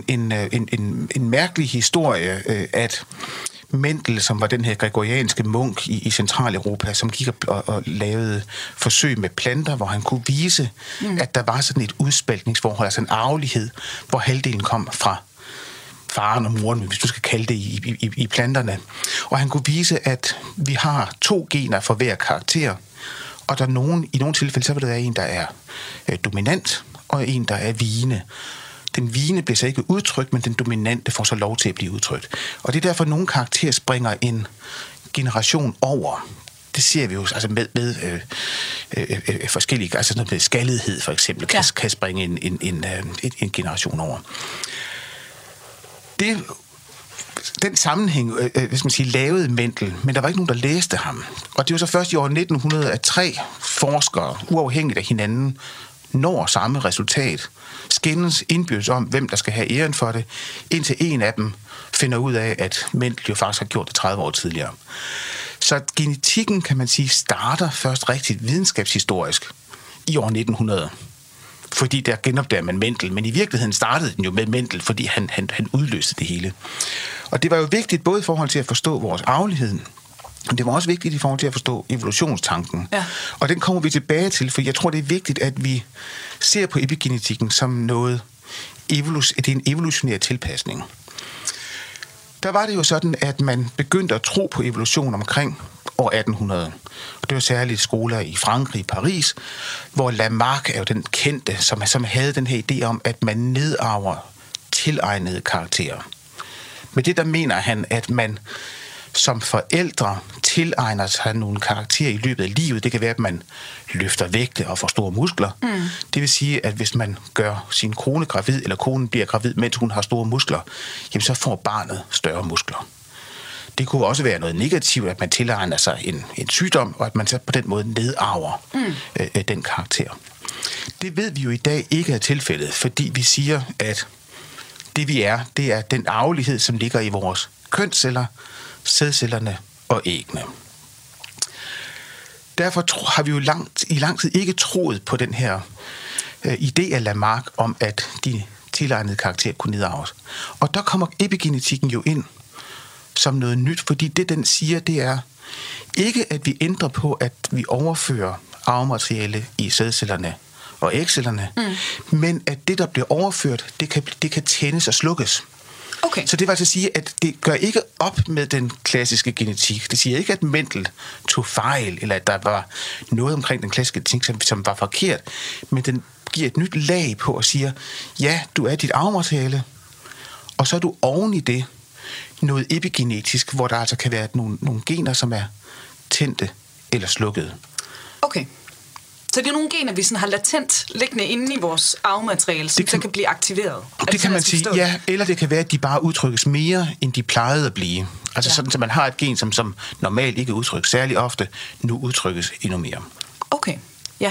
[SPEAKER 6] en mærkelig historie, at Mendel, som var den her gregorianske munk i Centraleuropa, som gik og lavede forsøg med planter, hvor han kunne vise, at der var sådan et udspaltningsforhold, altså en arvelighed, hvor halvdelen kom fra faren og moren, hvis du skal kalde det i planterne. Og han kunne vise, at vi har 2 gener for hver karakter, og i nogle tilfælde, så vil der være en, der er dominant, og en, der er vigende. Den vigende bliver så ikke udtrykt, men den dominante får så lov til at blive udtrykt. Og det er derfor, at nogle karakterer springer en generation over. Det ser vi jo altså med forskellige, altså noget med skaldighed for eksempel, kan springe en generation over. Den sammenhæng, hvis man siger, lavede Mendel, men der var ikke nogen, der læste ham. Og det var så først i år 1900, at 3 forskere, uafhængigt af hinanden, når samme resultat. Skændes indbyrdes om, hvem der skal have æren for det, indtil en af dem finder ud af, at Mendel jo faktisk har gjort det 30 år tidligere. Så genetikken, kan man sige, starter først rigtig videnskabshistorisk i år 1900. Fordi der genopdager man Mendel, men i virkeligheden startede den jo med Mendel, fordi han udløste det hele. Og det var jo vigtigt både i forhold til at forstå vores arvelighed, men det var også vigtigt i forhold til at forstå evolutionstanken. Ja. Og den kommer vi tilbage til, for jeg tror, det er vigtigt, at vi ser på epigenetikken som noget, det er en evolutionær tilpasning. Der var det jo sådan, at man begyndte at tro på evolution omkring år 1800. Det var særligt skoler i Frankrig, Paris, hvor Lamarck er jo den kendte, som havde den her idé om, at man nedarver tilegnede karakterer. Med det der mener han, at man som forældre tilegner sig nogle karakterer i løbet af livet. Det kan være, at man løfter vægte og får store muskler. Det vil sige, at hvis man gør sin kone gravid, eller konen bliver gravid, mens hun har store muskler, jamen så får barnet større muskler. Det kunne også være noget negativt, at man tilegner sig en sygdom, og at man så på den måde nedarver den karakter. Det ved vi jo i dag ikke er tilfældet, fordi vi siger, at det vi er, det er den arvelighed, som ligger i vores kønsceller, sædcellerne og æggene. Derfor har vi jo i lang tid ikke troet på den her idé af Lamarck om, at de tilegnede karakterer kunne nedarves. Og der kommer epigenetikken jo ind som noget nyt, fordi det, den siger, det er ikke, at vi ændrer på, at vi overfører arvemateriale i sædcellerne og ægcellerne, men at det, der bliver overført, det kan tændes og slukkes. Okay. Så det vil altså sige, at det gør ikke op med den klassiske genetik. Det siger ikke, at Mendel tog fejl, eller at der var noget omkring den klassiske genetik, som var forkert, men den giver et nyt lag på og siger, ja, du er dit arvemateriale, og så er du oven i det noget epigenetisk, hvor der altså kan være nogle gener, som er tændte eller slukkede.
[SPEAKER 7] Okay. Så det er nogle gener, vi sådan har latent liggende inde i vores arvemateriale, som så kan blive aktiveret.
[SPEAKER 6] Det kan man sige, ja. Eller det kan være, at de bare udtrykkes mere, end de plejede at blive. Altså sådan, at man har et gen, som normalt ikke udtrykkes særlig ofte, nu udtrykkes endnu mere.
[SPEAKER 7] Okay, ja.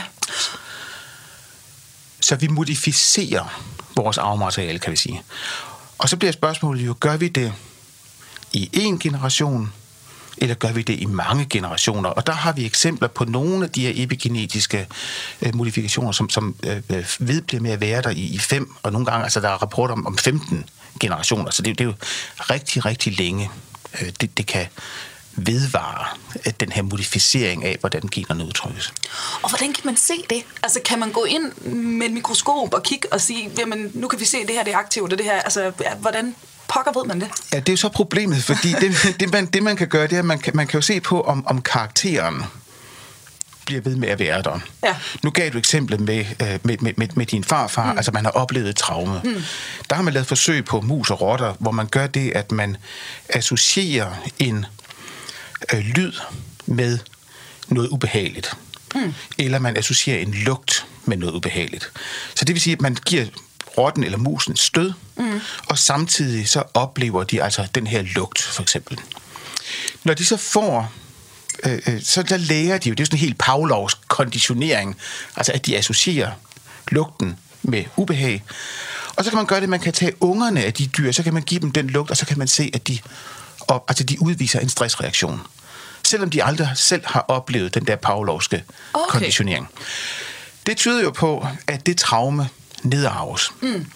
[SPEAKER 6] Så vi modificerer vores arvemateriale, kan vi sige. Og så bliver spørgsmålet jo, gør vi det i en generation, eller gør vi det i mange generationer? Og der har vi eksempler på nogle af de her epigenetiske modifikationer, som vedbliver med at være der i 5, og nogle gange, altså der er rapporter om 15 generationer, så det er jo rigtig, rigtig længe, det kan vedvare den her modificering af, hvordan generne udtrykkes.
[SPEAKER 7] Og hvordan kan man se det? Altså kan man gå ind med et mikroskop og kigge og sige, jamen nu kan vi se, at det her det er aktivt, og det her, altså hvordan pokker ved man det? Ja,
[SPEAKER 6] det er jo så problemet, fordi det man kan gøre, det er, at man kan jo se på, om karakteren bliver ved med at være der. Ja. Nu gav du eksemplet med din farfar, altså man har oplevet et traume. Der har man lavet forsøg på mus og rotter, hvor man gør det, at man associerer en lyd med noget ubehageligt. Eller man associerer en lugt med noget ubehageligt. Så det vil sige, at man giver rotten eller musen et stød, og samtidig så oplever de altså den her lugt, for eksempel. Når de så får, så der lærer de jo, det er sådan en helt Pavlovs konditionering, altså at de associerer lugten med ubehag. Og så kan man gøre det, man kan tage ungerne af de dyr, så kan man give dem den lugt, og så kan man se, at de udviser en stressreaktion. Selvom de aldrig selv har oplevet den der Pavlovske konditionering. Det tyder jo på, at det traume nedarves.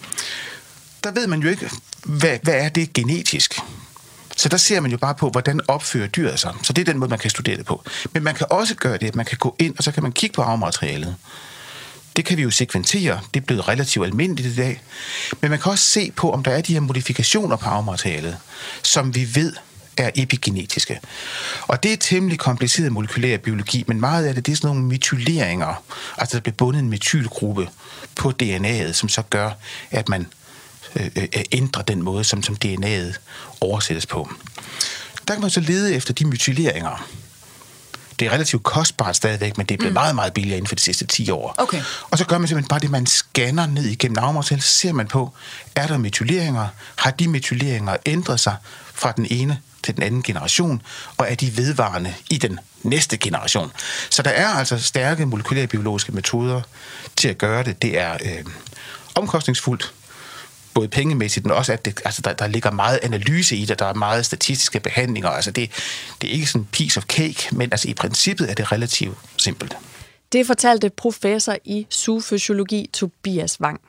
[SPEAKER 6] Der ved man jo ikke, hvad er det genetisk. Så der ser man jo bare på, hvordan opfører dyret sig. Så det er den måde, man kan studere det på. Men man kan også gøre det, at man kan gå ind, og så kan man kigge på arvematerialet. Det kan vi jo sekventere. Det er blevet relativt almindeligt i dag. Men man kan også se på, om der er de her modifikationer på arvematerialet, som vi ved er epigenetiske. Og det er temmelig kompliceret molekylær biologi, men meget af det er sådan nogle metyleringer. Altså der bliver bundet en metylgruppe på DNA'et, som så gør, at man ændrer den måde, som DNA'et oversættes på. Der kan man så lede efter de metyleringer. Det er relativt kostbart stadigvæk, men det er blevet meget, meget billigere inden for de sidste 10 år.
[SPEAKER 7] Okay.
[SPEAKER 6] Og så gør man simpelthen bare det, man scanner ned igennem arvematerialet, så ser man på, er der metyleringer? Har de metyleringer ændret sig fra den ene til den anden generation, og er de vedvarende i den næste generation? Så der er altså stærke molekylære biologiske metoder til at gøre det. Det er omkostningsfuldt, både pengemæssigt, men også, at der ligger meget analyse i det, der er meget statistiske behandlinger. Altså det er ikke sådan en piece of cake, men altså i princippet er det relativt simpelt.
[SPEAKER 1] Det fortalte professor i zoofysiologi Tobias Wang.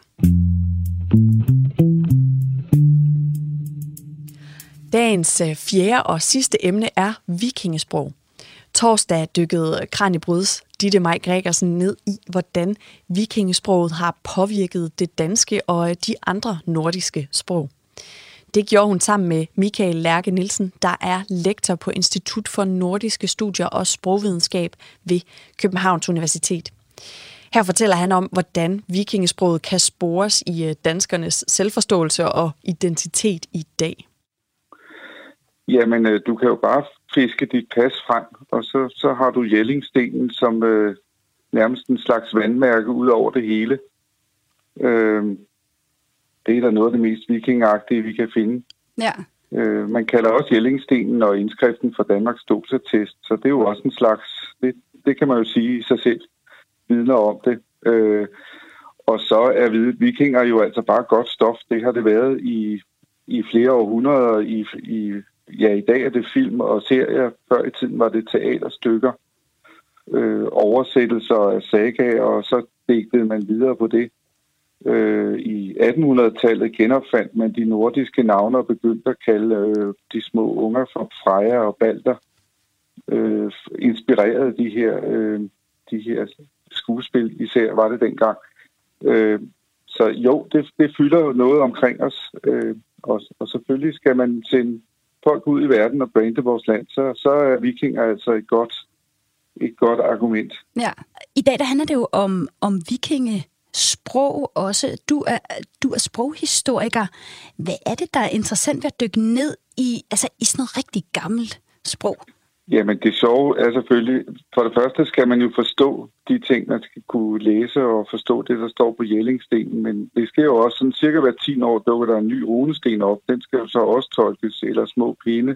[SPEAKER 1] Dagens fjerde og sidste emne er vikingesprog. Torsdag dykkede Kranjebryds Ditte Maj Gregersen ned i, hvordan vikingesproget har påvirket det danske og de andre nordiske sprog. Det gjorde hun sammen med Michael Lærke Nielsen, der er lektor på Institut for Nordiske Studier og Sprogvidenskab ved Københavns Universitet. Her fortæller han om, hvordan vikingesproget kan spores i danskernes selvforståelse og identitet i dag.
[SPEAKER 8] Jamen, du kan jo bare fiske dit pas frem, og så har du Jellingstenen som nærmest en slags vandmærke ud over det hele. Det er da noget af det mest vikingagtige, vi kan finde.
[SPEAKER 3] Ja.
[SPEAKER 8] Man kalder også Jellingstenen og indskriften for Danmarks dåbsattest, så det er jo også en slags, det kan man jo sige i sig selv, vidner om det. Og så er vikinger jo altså bare godt stof. Det har det været i flere århundreder. I dag er det film og serier. Før i tiden var det teaterstykker, oversættelser af sagaer, og så digtede man videre på det. I 1800-tallet genopfandt man de nordiske navne og begyndte at kalde de små unger for Freja og Balder. Inspireret de her skuespil, især var det dengang. Så jo, det fylder noget omkring os. Og selvfølgelig skal man sende folk ud i verden og brande vores land, så er vikinger altså et godt argument.
[SPEAKER 3] Ja. I dag der handler det jo om vikingesprog også. Du er sproghistoriker. Hvad er det, der er interessant ved at dykke ned i sådan noget rigtig gammelt sprog?
[SPEAKER 8] Jamen, det sjove er selvfølgelig, for det første skal man jo forstå de ting, man skal kunne læse og forstå det, der står på Jellingstenen, men det sker jo også sådan cirka hver 10 år, dukker der en ny runesten op. Den skal jo så også tolkes, eller små pinde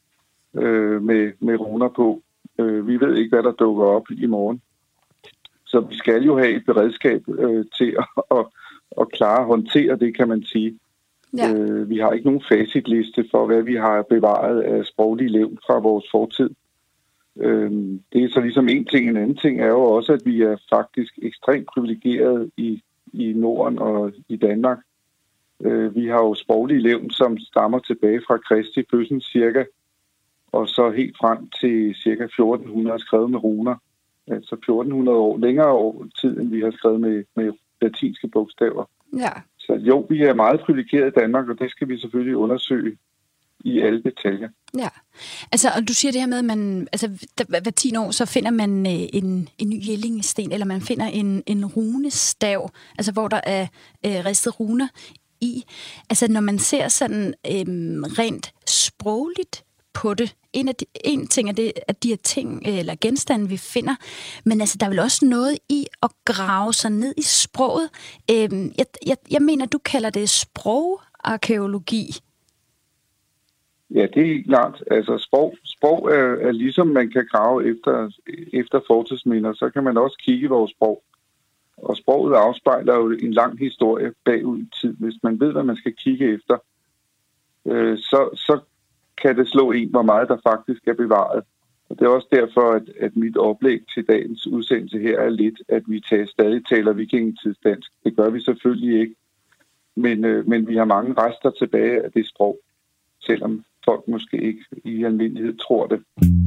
[SPEAKER 8] med runer på. Vi ved ikke, hvad der dukker op i morgen. Så vi skal jo have et beredskab til at klare at håndtere det, kan man sige. Ja. Vi har ikke nogen facitliste for, hvad vi har bevaret af sproglige levn fra vores fortid. Det er så ligesom en ting. En anden ting er jo også, at vi er faktisk ekstremt privilegeret i Norden og i Danmark. Vi har jo sproglige levn, som stammer tilbage fra Kristi fødsel cirka, og så helt frem til cirka 1400 skrevet med runer. Altså 1400 år, længere år tid, end vi har skrevet med latinske bogstaver. Ja. Så jo, vi er meget privilegeret i Danmark, og det skal vi selvfølgelig undersøge i alle detaljer.
[SPEAKER 3] Ja, altså, og du siger det her med, at man, hver 10 år, så finder man en ny Jellingsten, eller man finder en runestav, altså hvor der er ristet runer i. Altså, når man ser sådan rent sprogligt på det, en ting er det, at de her ting eller genstande, vi finder, men altså, der er vel også noget i at grave sig ned i sproget. Jeg mener, du kalder det sprogarkæologi.
[SPEAKER 8] Ja, det er klart. Altså, sprog er ligesom man kan grave efter fortidsminder, så kan man også kigge i vores sprog. Og sproget afspejler jo en lang historie bagud i tid. Hvis man ved, hvad man skal kigge efter, så kan det slå en, hvor meget der faktisk er bevaret. Og det er også derfor, at mit oplæg til dagens udsendelse her er lidt, at vi stadig taler vikingetidsdansk. Det gør vi selvfølgelig ikke. Men vi har mange rester tilbage af det sprog, selvom folk måske ikke i almindelighed tror det.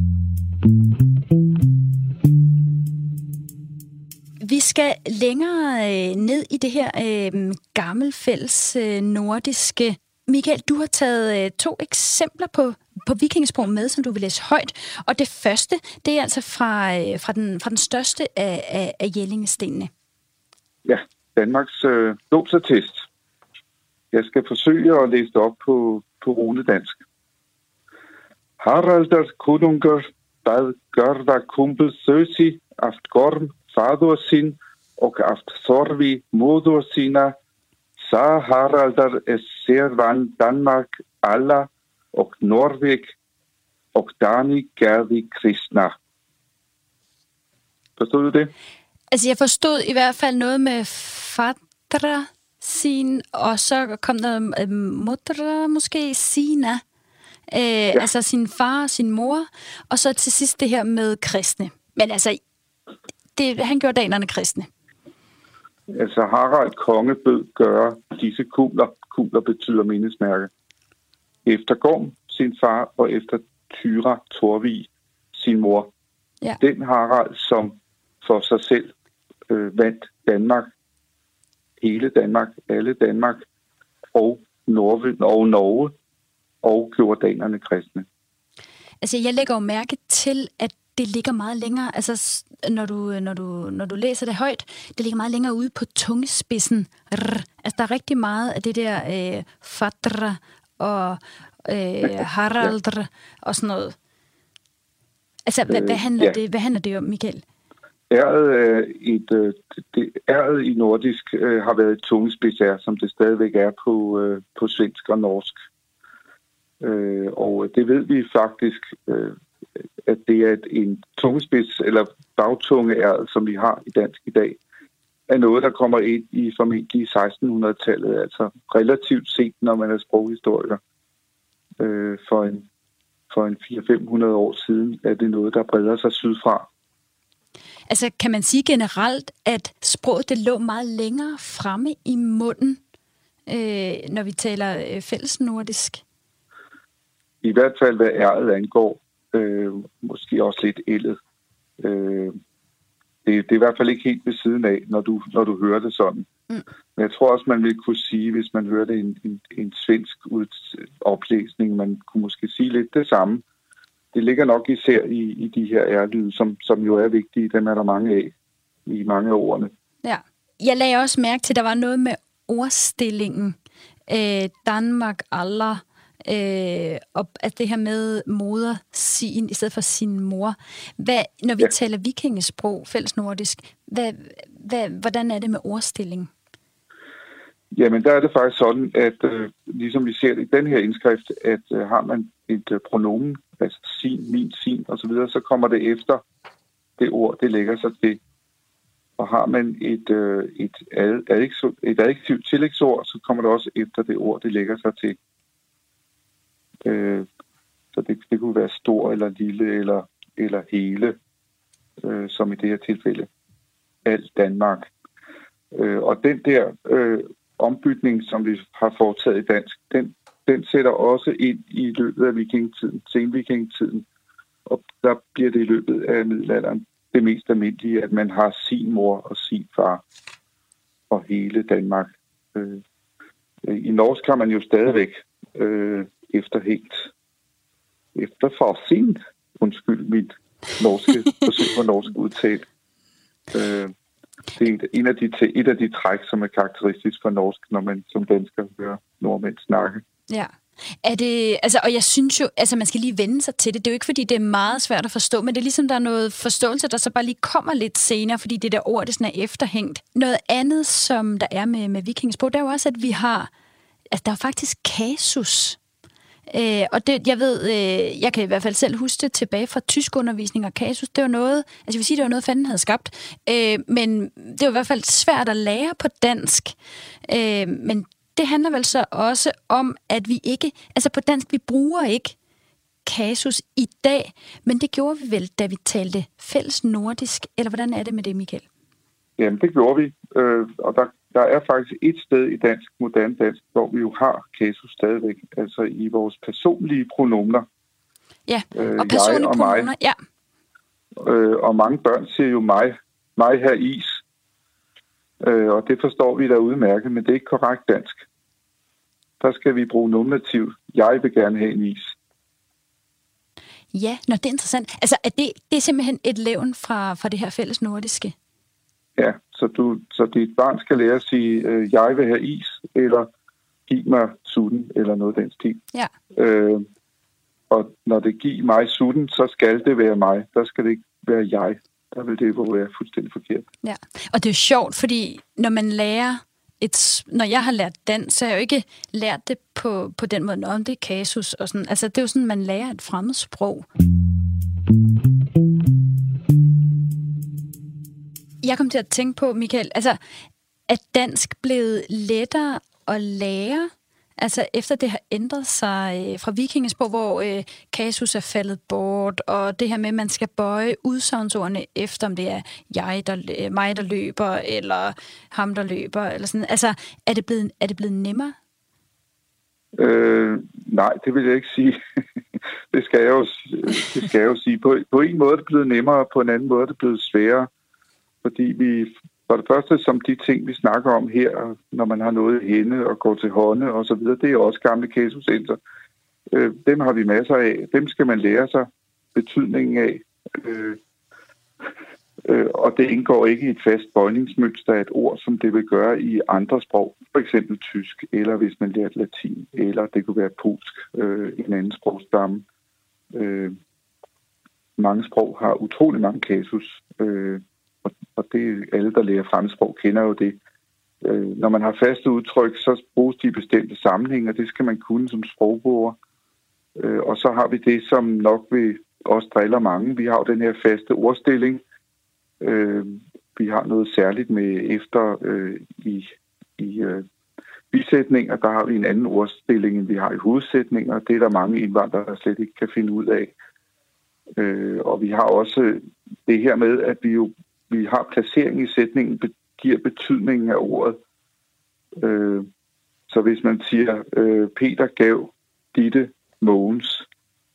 [SPEAKER 3] Vi skal længere ned i det her gammelfælles nordiske. Michael, du har taget 2 eksempler på vikingesprog med, som du vil læse højt. Og det første, det er altså fra den største af Jellingstenene.
[SPEAKER 8] Ja, Danmarks dåbsattest. Jeg skal forsøge at læse det op på runedansk. Haraldar konungar bad görða kumpel sösi aft gorm fadur sin og aft sorvi modur sina, sa Haraldar servan Danmark alla og Norveg og Dani gerði kristna. Forstod du det?
[SPEAKER 3] Altså, jeg forstod i hvert fald noget med fadra sin, og så kom der mudra måske sina. Ja. Altså sin far og sin mor, og så til sidst det her med kristne. Men altså, han gjorde danerne kristne.
[SPEAKER 8] Altså Harald konge bød gøre disse kugler. Kugler betyder mindesmærke. Efter Gorm, sin far, og efter Thyra Torvig, sin mor. Ja. Den Harald, som for sig selv vandt Danmark, hele Danmark, alle Danmark, og Norge, og gjorde danerne kristne.
[SPEAKER 3] Altså, jeg lægger jo mærke til, at det ligger meget længere, altså når du læser det højt, det ligger meget længere ude på tungespidsen. Altså, der er rigtig meget af det der fadra og Harald og sådan noget. Altså, hvad handler det om, Michael?
[SPEAKER 8] Æret i nordisk har været et tungespids, som det stadigvæk er på svensk og norsk. Og det ved vi faktisk, at det er en tungespids eller bagtungeæret, som vi har i dansk i dag, er noget, der kommer ind i formentlig i 1600-tallet, altså relativt sent, når man er sproghistoriker. For en 400-500 år siden er det noget, der breder sig sydfra.
[SPEAKER 3] Altså, kan man sige generelt, at sproget det lå meget længere fremme i munden, når vi taler fællesnordisk?
[SPEAKER 8] I hvert fald, hvad æret angår, måske også lidt ældet. Det er i hvert fald ikke helt ved siden af, når du hører det sådan. Mm. Men jeg tror også, man ville kunne sige, hvis man hørte en svensk oplæsning, man kunne måske sige lidt det samme. Det ligger nok især i de her ærlyde, som jo er vigtige. Dem er der mange af i mange af ordene. Ja.
[SPEAKER 3] Jeg lagde også mærke til, at der var noget med ordstillingen. Danmark alla. Og at det her med moder sin i stedet for sin mor. Når vi taler vikingesprog, fællesnordisk, hvordan er det med ordstilling?
[SPEAKER 8] Jamen, der er det faktisk sådan, at ligesom vi ser det i den her indskrift, at har man et pronomen, altså sin, min, sin osv., så kommer det efter det ord, det lægger sig til. Og har man et adjektivt tillægsord, så kommer det også efter det ord, det lægger sig til. Så det kunne være stor eller lille eller hele, som i det her tilfælde. Alt Danmark. Og den der ombytning, som vi har foretaget i dansk, den sætter også ind i løbet af vikingetiden, senvikingetiden. Og der bliver det i løbet af middelalderen det mest almindelige, at man har sin mor og sin far og hele Danmark. I norsk har man jo stadigvæk efter farsin, undskyld mit norske forsøg på norsk udtale. Det er et af de træk, som er karakteristisk for norsk, når man som dansker hører nordmænd snakke.
[SPEAKER 3] Ja. Er det, altså, og jeg synes jo, altså man skal lige vende sig til det. Det er jo ikke, fordi det er meget svært at forstå, men det er ligesom, der er noget forståelse, der så bare lige kommer lidt senere, fordi det der ord, det sådan er efterhængt. Noget andet, som der er med vikingesprog, det er jo også, at vi har, altså der er faktisk kasus. Og det, jeg kan i hvert fald selv huske det tilbage fra tyskundervisning og kasus. Det var noget, altså jeg vil sige, det var noget, fanden havde skabt. Men det var i hvert fald svært at lære på dansk. Men det handler vel så også om, at vi ikke, altså på dansk, vi bruger ikke kasus i dag, men det gjorde vi vel, da vi talte fælles nordisk, eller hvordan er det med det, Michael?
[SPEAKER 8] Jamen, det gjorde vi, og der er faktisk et sted i dansk, moderne dansk, hvor vi jo har kasus stadigvæk, altså i vores personlige pronomner.
[SPEAKER 3] Ja, og personlige pronomner, ja.
[SPEAKER 8] Og mange børn siger jo mig her is, og det forstår vi da udmærket, men det er ikke korrekt dansk. Der skal vi bruge nominativ. Jeg vil gerne have en is.
[SPEAKER 3] Ja, det er interessant. Altså, det er simpelthen et levn fra det her fælles nordiske?
[SPEAKER 8] Ja, så dit barn skal lære at sige, jeg vil have is, eller giv mig sutten, eller noget af den stil.
[SPEAKER 3] Ja.
[SPEAKER 8] Og når det giver mig sutten, så skal det være mig. Der skal det ikke være jeg. Der vil det være fuldstændig forkert.
[SPEAKER 3] Ja, og det er jo sjovt, fordi når man lærer når jeg har lært dansk, så har jeg jo ikke lært det på den måde, om det er kasus og sådan. Altså, det er jo sådan, man lærer et fremmed sprog. Jeg kom til at tænke på, Michael, altså, er dansk blevet lettere at lære? Altså efter det har ændret sig fra vikingesprog, hvor kasus er faldet bort, og det her med, at man skal bøje udsagnsordene efter, om det er mig, der løber, eller ham, der løber, eller sådan. Altså, er det blevet nemmere?
[SPEAKER 8] Nej, det vil jeg ikke sige. det skal jeg jo sige. På en måde er det blevet nemmere, og på en anden måde er det blevet sværere, fordi vi... For det første, som de ting, vi snakker om her, når man har noget i hænde og går til hånde og så videre, det er også gamle kasusenser. Dem har vi masser af. Dem skal man lære sig betydningen af. Og det indgår ikke i et fast bøjningsmønster af et ord, som det vil gøre i andre sprog. For eksempel tysk, eller hvis man lærer latin, eller det kunne være polsk, en anden sprogstamme. Mange sprog har utrolig mange kasus. Og det alle, der lærer fremmedsprog, kender jo det. Når man har faste udtryk, så bruges de i bestemte sammenhænge, og det skal man kunne som sprogbruger. Og så har vi det, som nok vil også driller mange. Vi har jo den her faste ordstilling. Vi har noget særligt med efter i bisætninger. Der har vi en anden ordstilling, end vi har i hovedsætninger. Det er der mange indvandrere, der slet ikke kan finde ud af. Og vi har også det her med, at vi har placering i sætningen, giver betydningen af ordet. Så hvis man siger, Peter gav Ditte Mogens,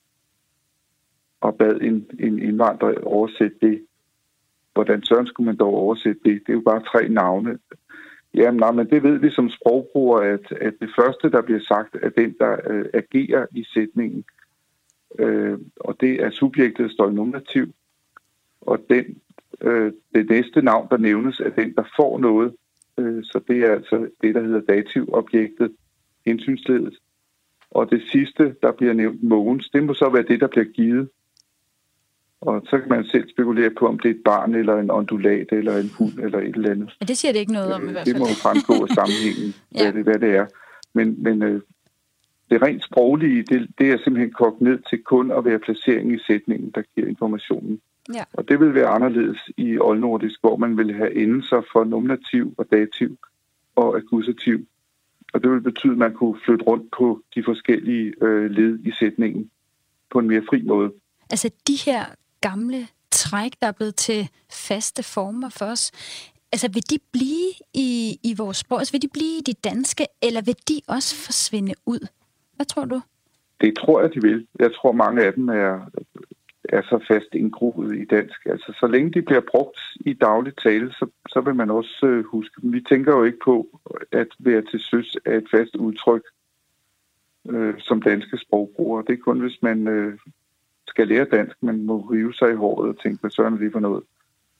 [SPEAKER 8] og bad en indvandrer oversætte det, hvordan søren skulle man dog oversætte det? Det er jo bare 3 navne. Jamen, nej, men det ved vi som sprogbrugere, at det første, der bliver sagt, er den, der agerer i sætningen. Og det er subjektet, der står i nominativ. Og det næste navn, der nævnes, er den, der får noget. Så det er altså det, der hedder dativobjektet, hensynsledet. Og det sidste, der bliver nævnt Mogens, det må så være det, der bliver givet. Og så kan man selv spekulere på, om det er et barn, eller en ondulat, eller en hund, eller et eller andet.
[SPEAKER 3] Men det siger det ikke noget om i hvert fald.
[SPEAKER 8] Det må fremgå af sammenhængen, hvad det er. Men det rent sproglige, det er simpelthen kogt ned til kun at være placering i sætningen, der giver informationen. Ja. Og det vil være anderledes i oldnordisk, hvor man vil have endelser for nominativ og dativ og akkusativ. Og det vil betyde, at man kunne flytte rundt på de forskellige led i sætningen på en mere fri måde.
[SPEAKER 3] Altså de her gamle træk, der er blevet til faste former for os, altså vil de blive i vores sprog? Altså vil de blive i de danske, eller vil de også forsvinde ud? Hvad tror du?
[SPEAKER 8] Det tror jeg, de vil. Jeg tror, mange af dem er så fast indgroet i dansk. Altså, så længe de bliver brugt i daglig tale, så vil man også huske dem. Vi tænker jo ikke på, at være til søs af et fast udtryk som danske sprogbrugere. Det er kun, hvis man skal lære dansk, man må rive sig i håret og tænke, hvad søren er det for noget.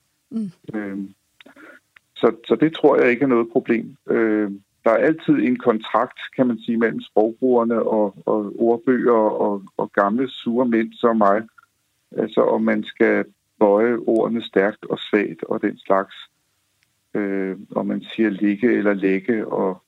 [SPEAKER 8] Så det tror jeg ikke er noget problem. Der er altid en kontrakt, kan man sige, mellem sprogbrugerne og ordbøger og gamle sure mænd som mig. Altså om man skal bøje ordene stærkt og svagt og den slags. Om man siger ligge eller lægge, og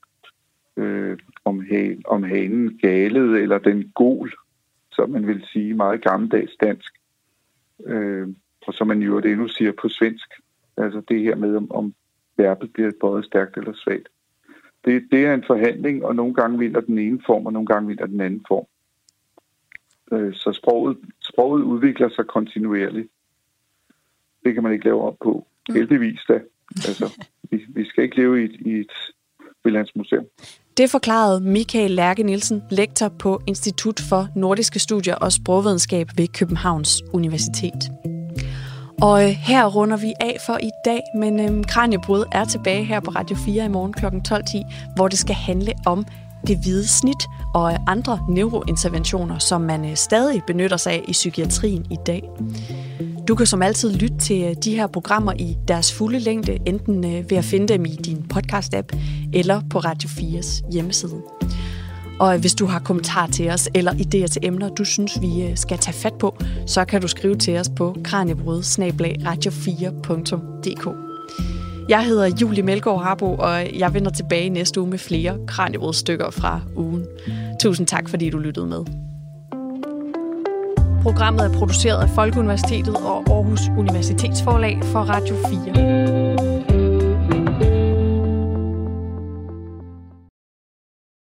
[SPEAKER 8] om hanen galede eller den gol, som man vil sige meget gammeldags dansk. Og som man jo det endnu siger på svensk. Altså det her med, om verbet bliver bøjet stærkt eller svagt. Det er en forhandling, og nogle gange vinder den ene form, og nogle gange vinder den anden form. Så sproget udvikler sig kontinuerligt. Det kan man ikke lave op på. Heldigvis da. Altså, vi skal ikke leve i et frilandsmuseum.
[SPEAKER 1] Det forklarede Michael Lærke Nielsen, lektor på Institut for Nordiske Studier og Sprogvidenskab ved Københavns Universitet. Og her runder vi af for i dag, men Kraniebrud er tilbage her på Radio 4 i morgen kl. 12:10, hvor det skal handle om det hvide snit og andre neurointerventioner, som man stadig benytter sig af i psykiatrien i dag. Du kan som altid lytte til de her programmer i deres fulde længde, enten ved at finde dem i din podcast-app eller på Radio 4's hjemmeside. Og hvis du har kommentarer til os eller idéer til emner, du synes, vi skal tage fat på, så kan du skrive til os på kraniebrud@radio4.dk. Jeg hedder Julie Melgaard Harbo, og jeg vender tilbage næste uge med flere Kraniebrud-stykker fra ugen. Tusind tak, fordi du lyttede med. Programmet er produceret af Folkeuniversitetet og Aarhus Universitetsforlag for Radio 4.